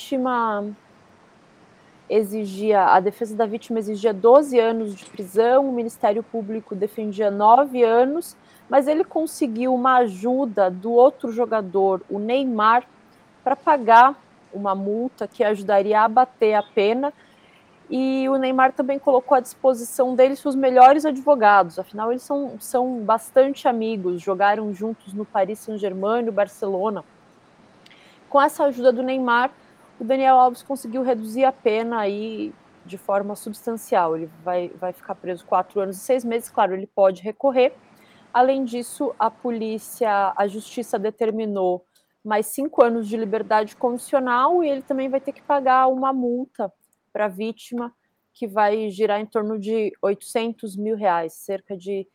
defesa da vítima exigia 12 anos de prisão, o Ministério Público defendia 9 anos, mas ele conseguiu uma ajuda do outro jogador, o Neymar, para pagar uma multa que ajudaria a abater a pena, e o Neymar também colocou à disposição deles os melhores advogados, afinal eles são bastante amigos, jogaram juntos no Paris Saint-Germain e no Barcelona. Com essa ajuda do Neymar, o Daniel Alves conseguiu reduzir a pena aí de forma substancial. Ele vai ficar preso 4 anos e 6 meses, claro, ele pode recorrer. Além disso, a justiça determinou mais 5 anos de liberdade condicional e ele também vai ter que pagar uma multa para a vítima, que vai girar em torno de R$800 mil, cerca de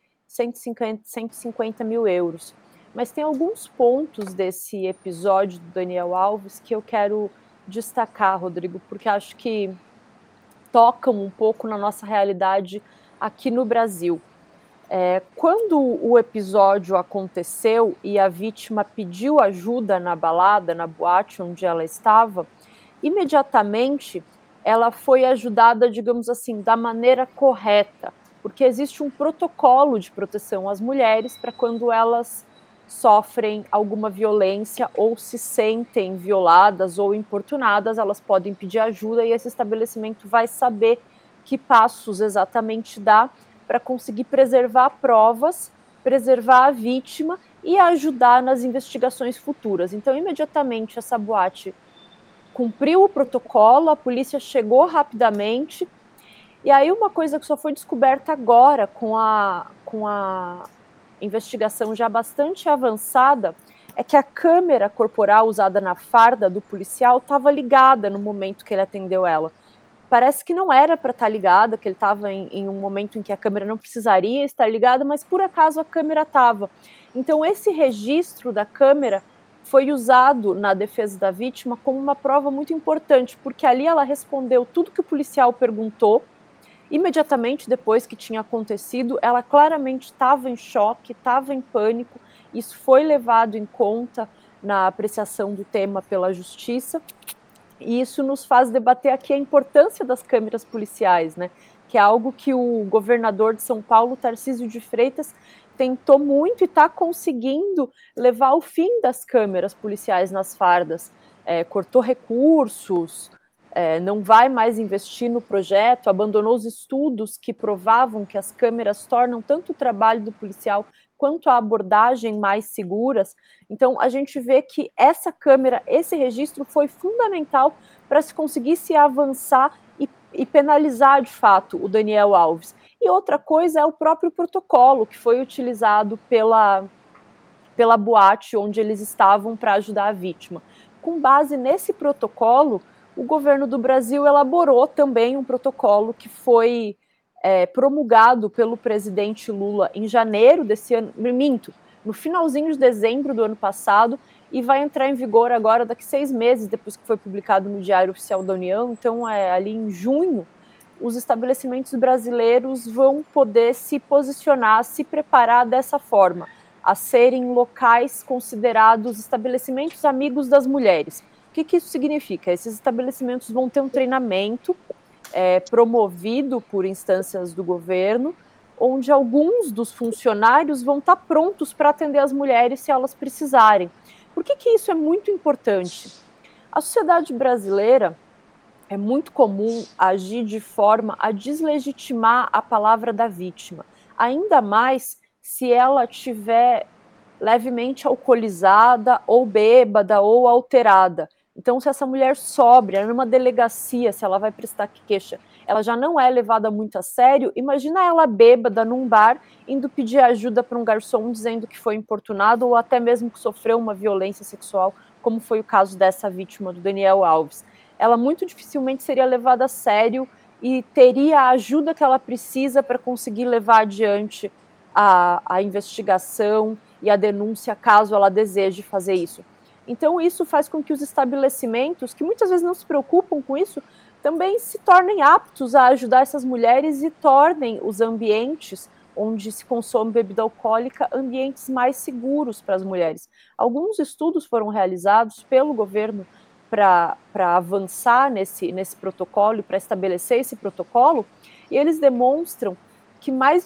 150 mil euros. Mas tem alguns pontos desse episódio do Daniel Alves que eu quero destacar, Rodrigo, porque acho que tocam um pouco na nossa realidade aqui no Brasil. Quando o episódio aconteceu e a vítima pediu ajuda na balada, na boate onde ela estava, imediatamente ela foi ajudada, digamos assim, da maneira correta, porque existe um protocolo de proteção às mulheres para quando elas sofrem alguma violência ou se sentem violadas ou importunadas, elas podem pedir ajuda e esse estabelecimento vai saber que passos exatamente dá para conseguir preservar provas, preservar a vítima e ajudar nas investigações futuras. Então, imediatamente, essa boate cumpriu o protocolo, a polícia chegou rapidamente, e aí uma coisa que só foi descoberta agora com a investigação já bastante avançada é que a câmera corporal usada na farda do policial estava ligada no momento que ele atendeu ela. Parece que não era para estar ligada, que ele estava em um momento em que a câmera não precisaria estar ligada, mas por acaso a câmera estava. Então esse registro da câmera foi usado na defesa da vítima como uma prova muito importante, porque ali ela respondeu tudo que o policial perguntou. Imediatamente depois que tinha acontecido, ela claramente estava em choque, estava em pânico. Isso foi levado em conta na apreciação do tema pela justiça. E isso nos faz debater aqui a importância das câmeras policiais, né? Que é algo que o governador de São Paulo, Tarcísio de Freitas, tentou muito e está conseguindo levar ao fim das câmeras policiais nas fardas. Cortou recursos, não vai mais investir no projeto, abandonou os estudos que provavam que as câmeras tornam tanto o trabalho do policial quanto a abordagem mais seguras. Então, a gente vê que essa câmera, esse registro foi fundamental para se conseguisse avançar e penalizar, de fato, o Daniel Alves. E outra coisa é o próprio protocolo que foi utilizado pela boate onde eles estavam para ajudar a vítima. Com base nesse protocolo, o governo do Brasil elaborou também um protocolo que foi promulgado pelo presidente Lula em janeiro desse ano, no finalzinho de dezembro do ano passado, e vai entrar em vigor agora daqui 6 meses, depois que foi publicado no Diário Oficial da União. Então, ali em junho, os estabelecimentos brasileiros vão poder se posicionar, se preparar dessa forma, a serem locais considerados estabelecimentos amigos das mulheres. O que isso significa? Esses estabelecimentos vão ter um treinamento promovido por instâncias do governo, onde alguns dos funcionários vão estar prontos para atender as mulheres se elas precisarem. Por que isso é muito importante? A sociedade brasileira é muito comum agir de forma a deslegitimar a palavra da vítima, ainda mais se ela estiver levemente alcoolizada, ou bêbada, ou alterada. Então, se essa mulher sóbria, numa delegacia, se ela vai prestar queixa, ela já não é levada muito a sério, imagina ela bêbada num bar, indo pedir ajuda para um garçom, dizendo que foi importunado, ou até mesmo que sofreu uma violência sexual, como foi o caso dessa vítima, do Daniel Alves. Ela muito dificilmente seria levada a sério e teria a ajuda que ela precisa para conseguir levar adiante a investigação e a denúncia, caso ela deseje fazer isso. Então, isso faz com que os estabelecimentos, que muitas vezes não se preocupam com isso, também se tornem aptos a ajudar essas mulheres e tornem os ambientes onde se consome bebida alcoólica ambientes mais seguros para as mulheres. Alguns estudos foram realizados pelo governo para avançar nesse protocolo, para estabelecer esse protocolo, e eles demonstram que mais de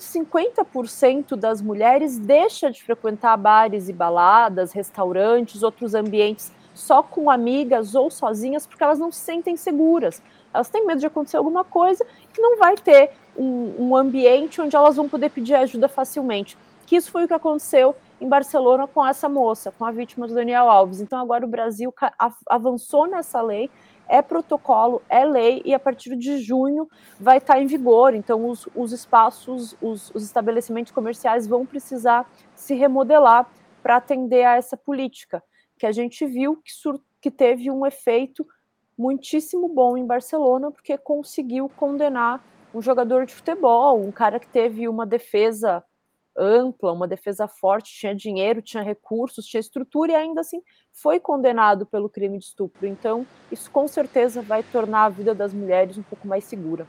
50% das mulheres deixa de frequentar bares e baladas, restaurantes, outros ambientes só com amigas ou sozinhas, porque elas não se sentem seguras. Elas têm medo de acontecer alguma coisa que não vai ter um ambiente onde elas vão poder pedir ajuda facilmente. Que isso foi o que aconteceu em Barcelona com essa moça, com a vítima do Daniel Alves. Então agora o Brasil avançou nessa lei, é protocolo, é lei, e a partir de junho vai estar em vigor. Então os espaços, os estabelecimentos comerciais vão precisar se remodelar para atender a essa política, que a gente viu que teve um efeito muitíssimo bom em Barcelona, porque conseguiu condenar um jogador de futebol, um cara que teve uma defesa ampla, uma defesa forte, tinha dinheiro, tinha recursos, tinha estrutura, e ainda assim foi condenado pelo crime de estupro. Então, isso com certeza vai tornar a vida das mulheres um pouco mais segura.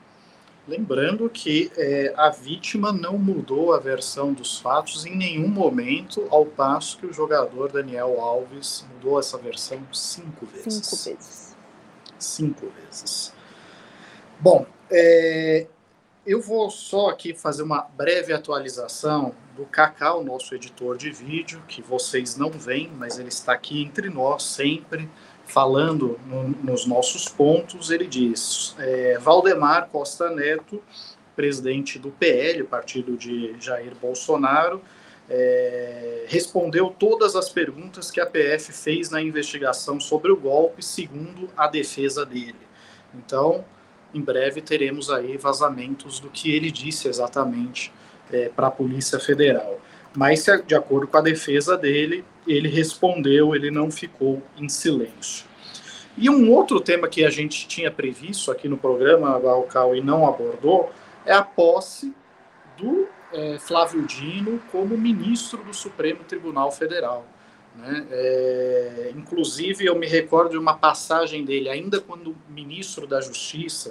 Lembrando que a vítima não mudou a versão dos fatos em nenhum momento, ao passo que o jogador Daniel Alves mudou essa versão 5 vezes. 5 vezes. 5 vezes. Bom, eu vou só aqui fazer uma breve atualização do Kaká, o nosso editor de vídeo, que vocês não veem, mas ele está aqui entre nós sempre, falando nos nossos pontos. Ele diz: Valdemar Costa Neto, presidente do PL, partido de Jair Bolsonaro, respondeu todas as perguntas que a PF fez na investigação sobre o golpe, segundo a defesa dele. Então, em breve teremos aí vazamentos do que ele disse exatamente para a Polícia Federal. Mas, de acordo com a defesa dele, ele respondeu, ele não ficou em silêncio. E um outro tema que a gente tinha previsto aqui no programa, Balcal, e não abordou, é a posse do Flávio Dino como ministro do Supremo Tribunal Federal. Né? Inclusive, eu me recordo de uma passagem dele, ainda quando ministro da Justiça,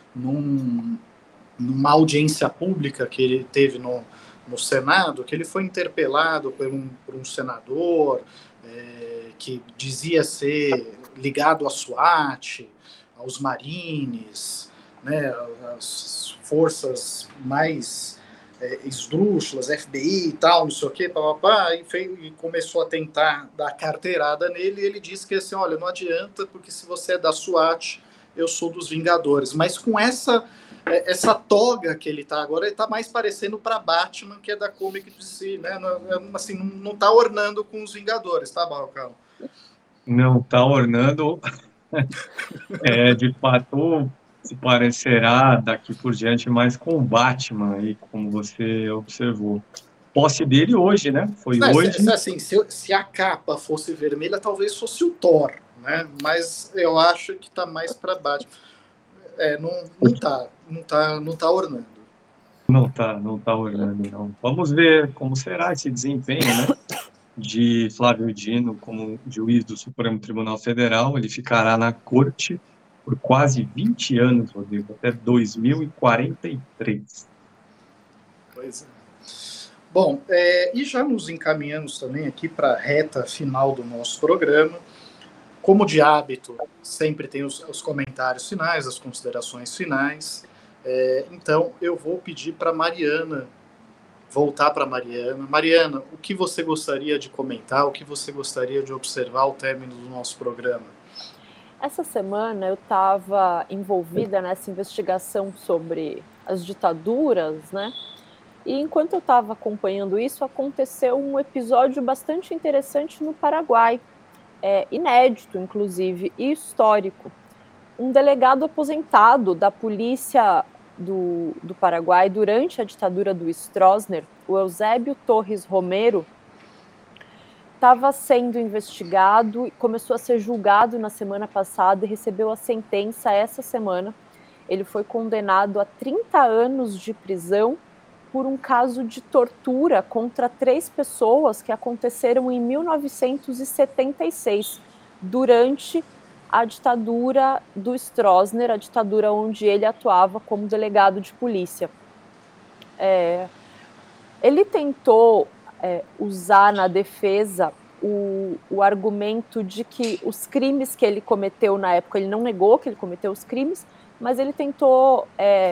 numa audiência pública que ele teve no Senado, que ele foi interpelado por um senador que dizia ser ligado à SWAT, aos Marines, né, as forças mais esdrúxulas, FBI e tal, não sei o quê, e começou a tentar dar carteirada nele, e ele disse que assim, olha, não adianta, porque se você é da SWAT, eu sou dos Vingadores. Mas com essa toga que ele tá agora, ele tá mais parecendo para Batman, que é da Comic DC, né? Assim, não tá ornando com os Vingadores, tá, Barrocal? Não tá ornando. De fato, se parecerá daqui por diante mais com o Batman, aí, como você observou. Posse dele hoje, né? Foi hoje. Assim, se a capa fosse vermelha, talvez fosse o Thor, né? Mas eu acho que tá mais para Batman. Não tá ornando. Não tá ornando, não. Vamos ver como será esse desempenho, né? De Flávio Dino como juiz do Supremo Tribunal Federal. Ele ficará na corte por quase 20 anos, Rodrigo, até 2043. Pois é. Bom, e já nos encaminhamos também aqui para a reta final do nosso programa. Como de hábito, sempre tem os comentários finais, as considerações finais. Então, eu vou pedir para Mariana, voltar para Mariana. Mariana, o que você gostaria de comentar, o que você gostaria de observar ao término do nosso programa? Essa semana eu estava envolvida nessa investigação sobre as ditaduras, né? E enquanto eu estava acompanhando isso, aconteceu um episódio bastante interessante no Paraguai, inédito, inclusive, e histórico. Um delegado aposentado da polícia do Paraguai durante a ditadura do Stroessner, o Eusébio Torres Romero, estava sendo investigado e começou a ser julgado na semana passada e recebeu a sentença essa semana. Ele foi condenado a 30 anos de prisão por um caso de tortura contra 3 pessoas que aconteceram em 1976, durante a ditadura do Stroessner, a ditadura onde ele atuava como delegado de polícia. Ele tentou usar na defesa o argumento de que os crimes que ele cometeu na época, ele não negou que ele cometeu os crimes, mas ele tentou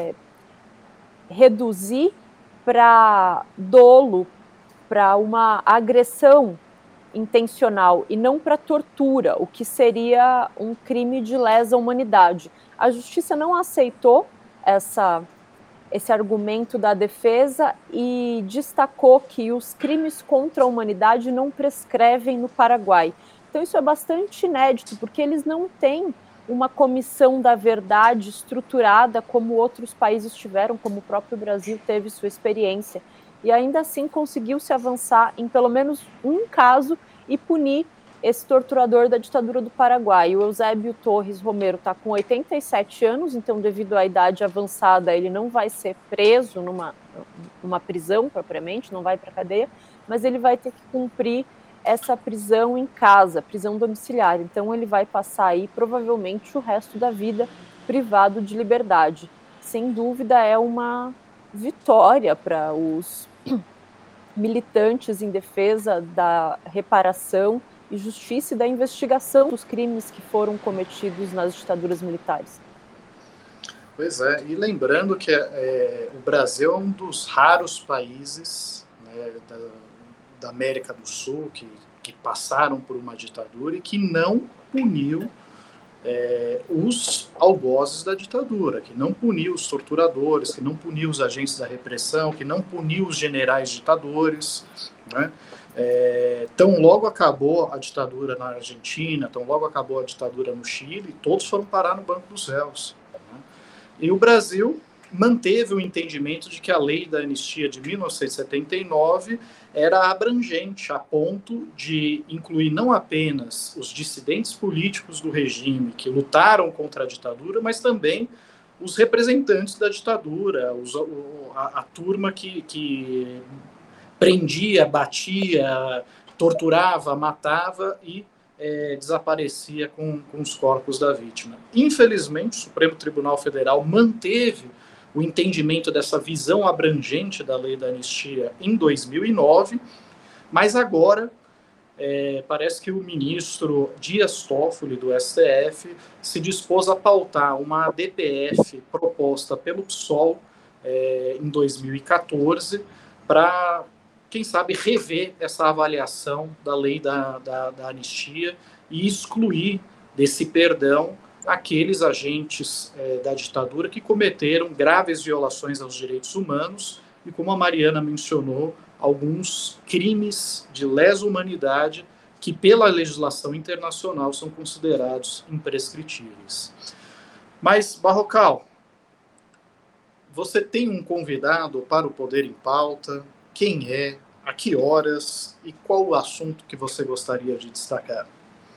reduzir para dolo, para uma agressão intencional e não para tortura, o que seria um crime de lesa humanidade. A justiça não aceitou esse argumento da defesa e destacou que os crimes contra a humanidade não prescrevem no Paraguai. Então isso é bastante inédito, porque eles não têm uma comissão da verdade estruturada como outros países tiveram, como o próprio Brasil teve sua experiência. E ainda assim conseguiu-se avançar em pelo menos um caso e punir esse torturador da ditadura do Paraguai. O Eusébio Torres Romero está com 87 anos, então devido à idade avançada ele não vai ser preso numa prisão propriamente, não vai para a cadeia, mas ele vai ter que cumprir essa prisão em casa, prisão domiciliar. Então ele vai passar aí provavelmente o resto da vida privado de liberdade. Sem dúvida é uma vitória para os militantes em defesa da reparação e justiça e da investigação dos crimes que foram cometidos nas ditaduras militares. Pois é, e lembrando que o Brasil é um dos raros países, né, da América do Sul que passaram por uma ditadura e que não puniu os algozes da ditadura, que não puniu os torturadores, que não puniu os agentes da repressão, que não puniu os generais ditadores, né? Tão logo acabou a ditadura na Argentina, tão logo acabou a ditadura no Chile, todos foram parar no banco dos réus, né? E o Brasil manteve o entendimento de que a lei da anistia de 1979 era abrangente, a ponto de incluir não apenas os dissidentes políticos do regime que lutaram contra a ditadura, mas também os representantes da ditadura, a turma que prendia, batia, torturava, matava e desaparecia com os corpos da vítima. Infelizmente, o Supremo Tribunal Federal manteve o entendimento dessa visão abrangente da lei da anistia em 2009, mas agora parece que o ministro Dias Toffoli, do STF, se dispôs a pautar uma DPF proposta pelo PSOL em 2014 para, quem sabe, rever essa avaliação da lei da anistia e excluir desse perdão aqueles agentes da ditadura que cometeram graves violações aos direitos humanos e, como a Mariana mencionou, alguns crimes de lesa humanidade que, pela legislação internacional, são considerados imprescritíveis. Mas, Barrocal, você tem um convidado para o Poder em Pauta? Quem é? A que horas? E qual o assunto que você gostaria de destacar?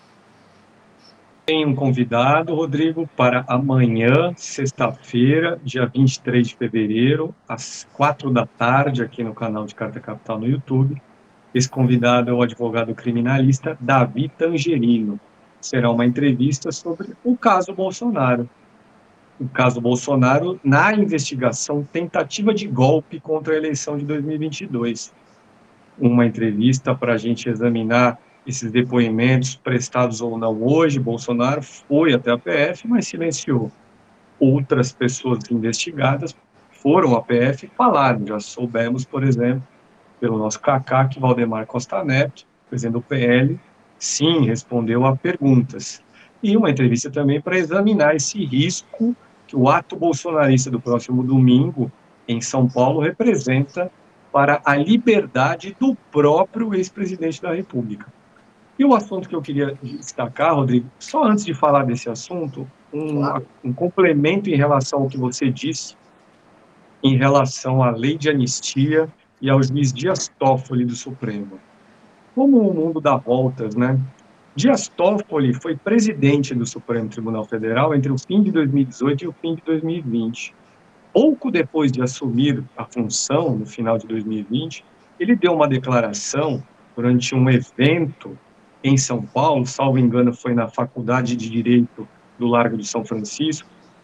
Tem um convidado, Rodrigo, para amanhã, sexta-feira, dia 23 de fevereiro, às 4 da tarde, aqui no canal de Carta Capital no YouTube. Esse convidado é o advogado criminalista Davi Tangerino. Será uma entrevista sobre o caso Bolsonaro. O caso Bolsonaro na investigação tentativa de golpe contra a eleição de 2022. Uma entrevista para a gente examinar esses depoimentos prestados ou não hoje. Bolsonaro foi até a PF, mas silenciou. Outras pessoas investigadas foram à PF e falaram. Já soubemos, por exemplo, pelo nosso Cacá, que Valdemar Costa Neto, presidente do PL, sim, respondeu a perguntas. E uma entrevista também para examinar esse risco que o ato bolsonarista do próximo domingo, em São Paulo, representa para a liberdade do próprio ex-presidente da República. E o assunto que eu queria destacar, Rodrigo, só antes de falar desse assunto, um complemento em relação ao que você disse, em relação à lei de anistia e ao juiz Dias Toffoli do Supremo. Como o mundo dá voltas, né? Dias Toffoli foi presidente do Supremo Tribunal Federal entre o fim de 2018 e o fim de 2020. Pouco depois de assumir a função, no final de 2020, ele deu uma declaração durante um evento em São Paulo, salvo engano, foi na Faculdade de Direito do Largo de São Francisco,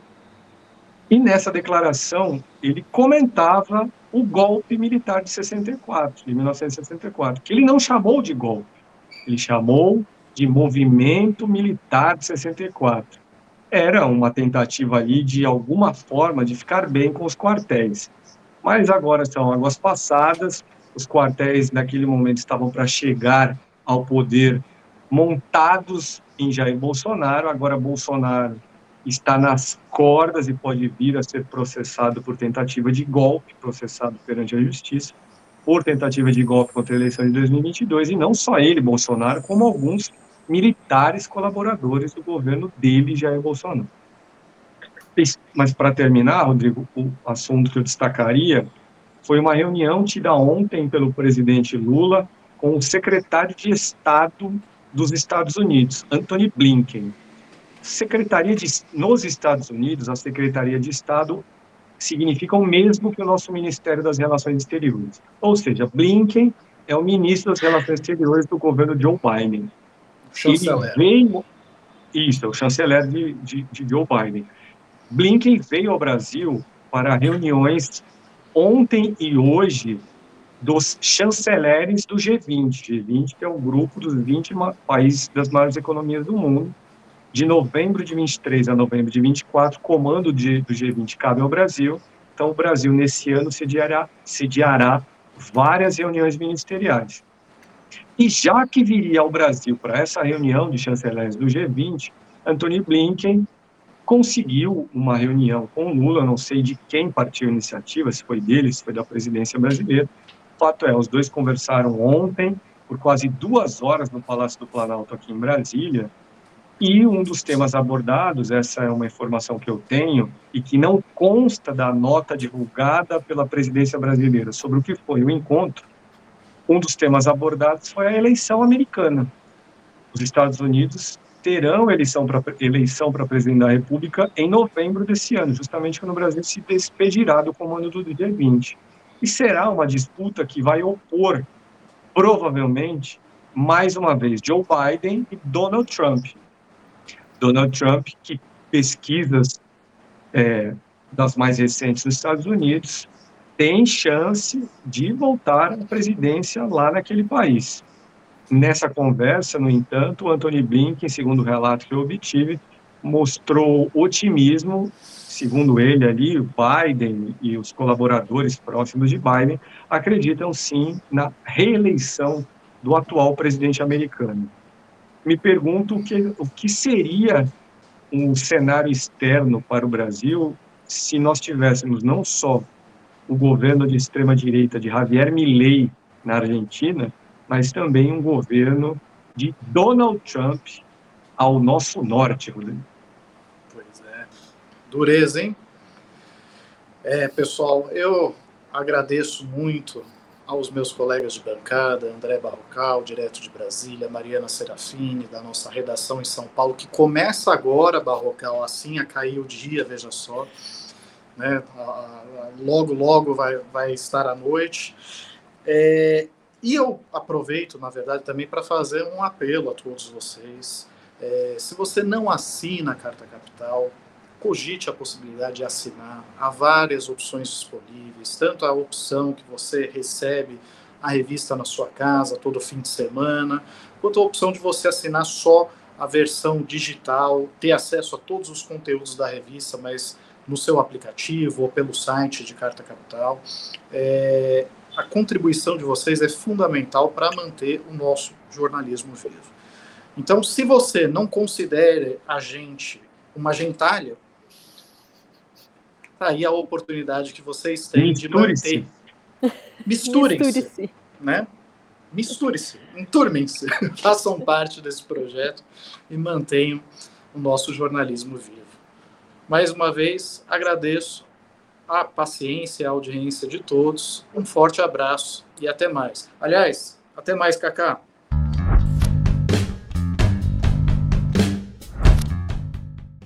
e nessa declaração ele comentava o golpe militar de 1964, que ele não chamou de golpe, ele chamou de movimento militar de 64. Era uma tentativa ali, de alguma forma, de ficar bem com os quartéis. Mas agora são águas passadas, os quartéis naquele momento estavam para chegar ao poder montados em Jair Bolsonaro. Agora Bolsonaro está nas cordas e pode vir a ser processado por tentativa de golpe, processado perante a justiça, por tentativa de golpe contra a eleição de 2022, e não só ele, Bolsonaro, como alguns militares colaboradores do governo dele, Jair Bolsonaro. Mas, para terminar, Rodrigo, o assunto que eu destacaria foi uma reunião tida ontem pelo presidente Lula com o secretário de Estado dos Estados Unidos, Antony Blinken. Nos Estados Unidos, a Secretaria de Estado significa o mesmo que o nosso Ministério das Relações Exteriores. Ou seja, Blinken é o ministro das Relações Exteriores do governo Joe Biden. Chanceler. É o chanceler de Joe Biden. Blinken veio ao Brasil para reuniões ontem e hoje dos chanceleres do G20. G20 que é o grupo dos 20 países das maiores economias do mundo. De novembro de 23 a novembro de 24, comando do G20 cabe ao Brasil. Então, o Brasil, nesse ano, sediará várias reuniões ministeriais. E já que viria ao Brasil para essa reunião de chanceleres do G20, Antony Blinken conseguiu uma reunião com Lula, não sei de quem partiu a iniciativa, se foi dele, se foi da presidência brasileira. O fato é, os dois conversaram ontem por quase 2 horas no Palácio do Planalto, aqui em Brasília, e um dos temas abordados, essa é uma informação que eu tenho, e que não consta da nota divulgada pela presidência brasileira sobre o que foi o encontro, um dos temas abordados foi a eleição americana. Os Estados Unidos terão eleição para presidente da República em novembro desse ano, justamente quando o Brasil se despedirá do comando do G20. E será uma disputa que vai opor, provavelmente, mais uma vez, Joe Biden e Donald Trump. Donald Trump, que pesquisas das mais recentes dos Estados Unidos, tem chance de voltar à presidência lá naquele país. Nessa conversa, no entanto, o Antony Blinken, segundo o relato que eu obtive, mostrou otimismo. Segundo ele ali, o Biden e os colaboradores próximos de Biden acreditam sim na reeleição do atual presidente americano. Me pergunto o que seria um cenário externo para o Brasil se nós tivéssemos não só o governo de extrema-direita de Javier Milei na Argentina, mas também um governo de Donald Trump ao nosso norte, Rodrigo. Pois é. Dureza, hein? Pessoal, eu agradeço muito aos meus colegas de bancada, André Barrocal, direto de Brasília, Mariana Serafini, da nossa redação em São Paulo, que começa agora, Barrocal, assim a cair o dia, veja só, né? Logo vai estar à noite. E eu aproveito, na verdade, também para fazer um apelo a todos vocês. Se você não assina a Carta Capital, cogite a possibilidade de assinar. Há várias opções disponíveis, tanto a opção que você recebe a revista na sua casa todo fim de semana, quanto a opção de você assinar só a versão digital, ter acesso a todos os conteúdos da revista, mas no seu aplicativo ou pelo site de Carta Capital. A contribuição de vocês é fundamental para manter o nosso jornalismo vivo. Então, se você não considera a gente uma gentalha, tá aí a oportunidade que vocês têm de manter. Misturem-se. Né? Misture-se, enturmem-se, façam parte desse projeto e mantenham o nosso jornalismo vivo. Mais uma vez, agradeço a paciência e a audiência de todos. Um forte abraço e até mais. Aliás, até mais, Cacá.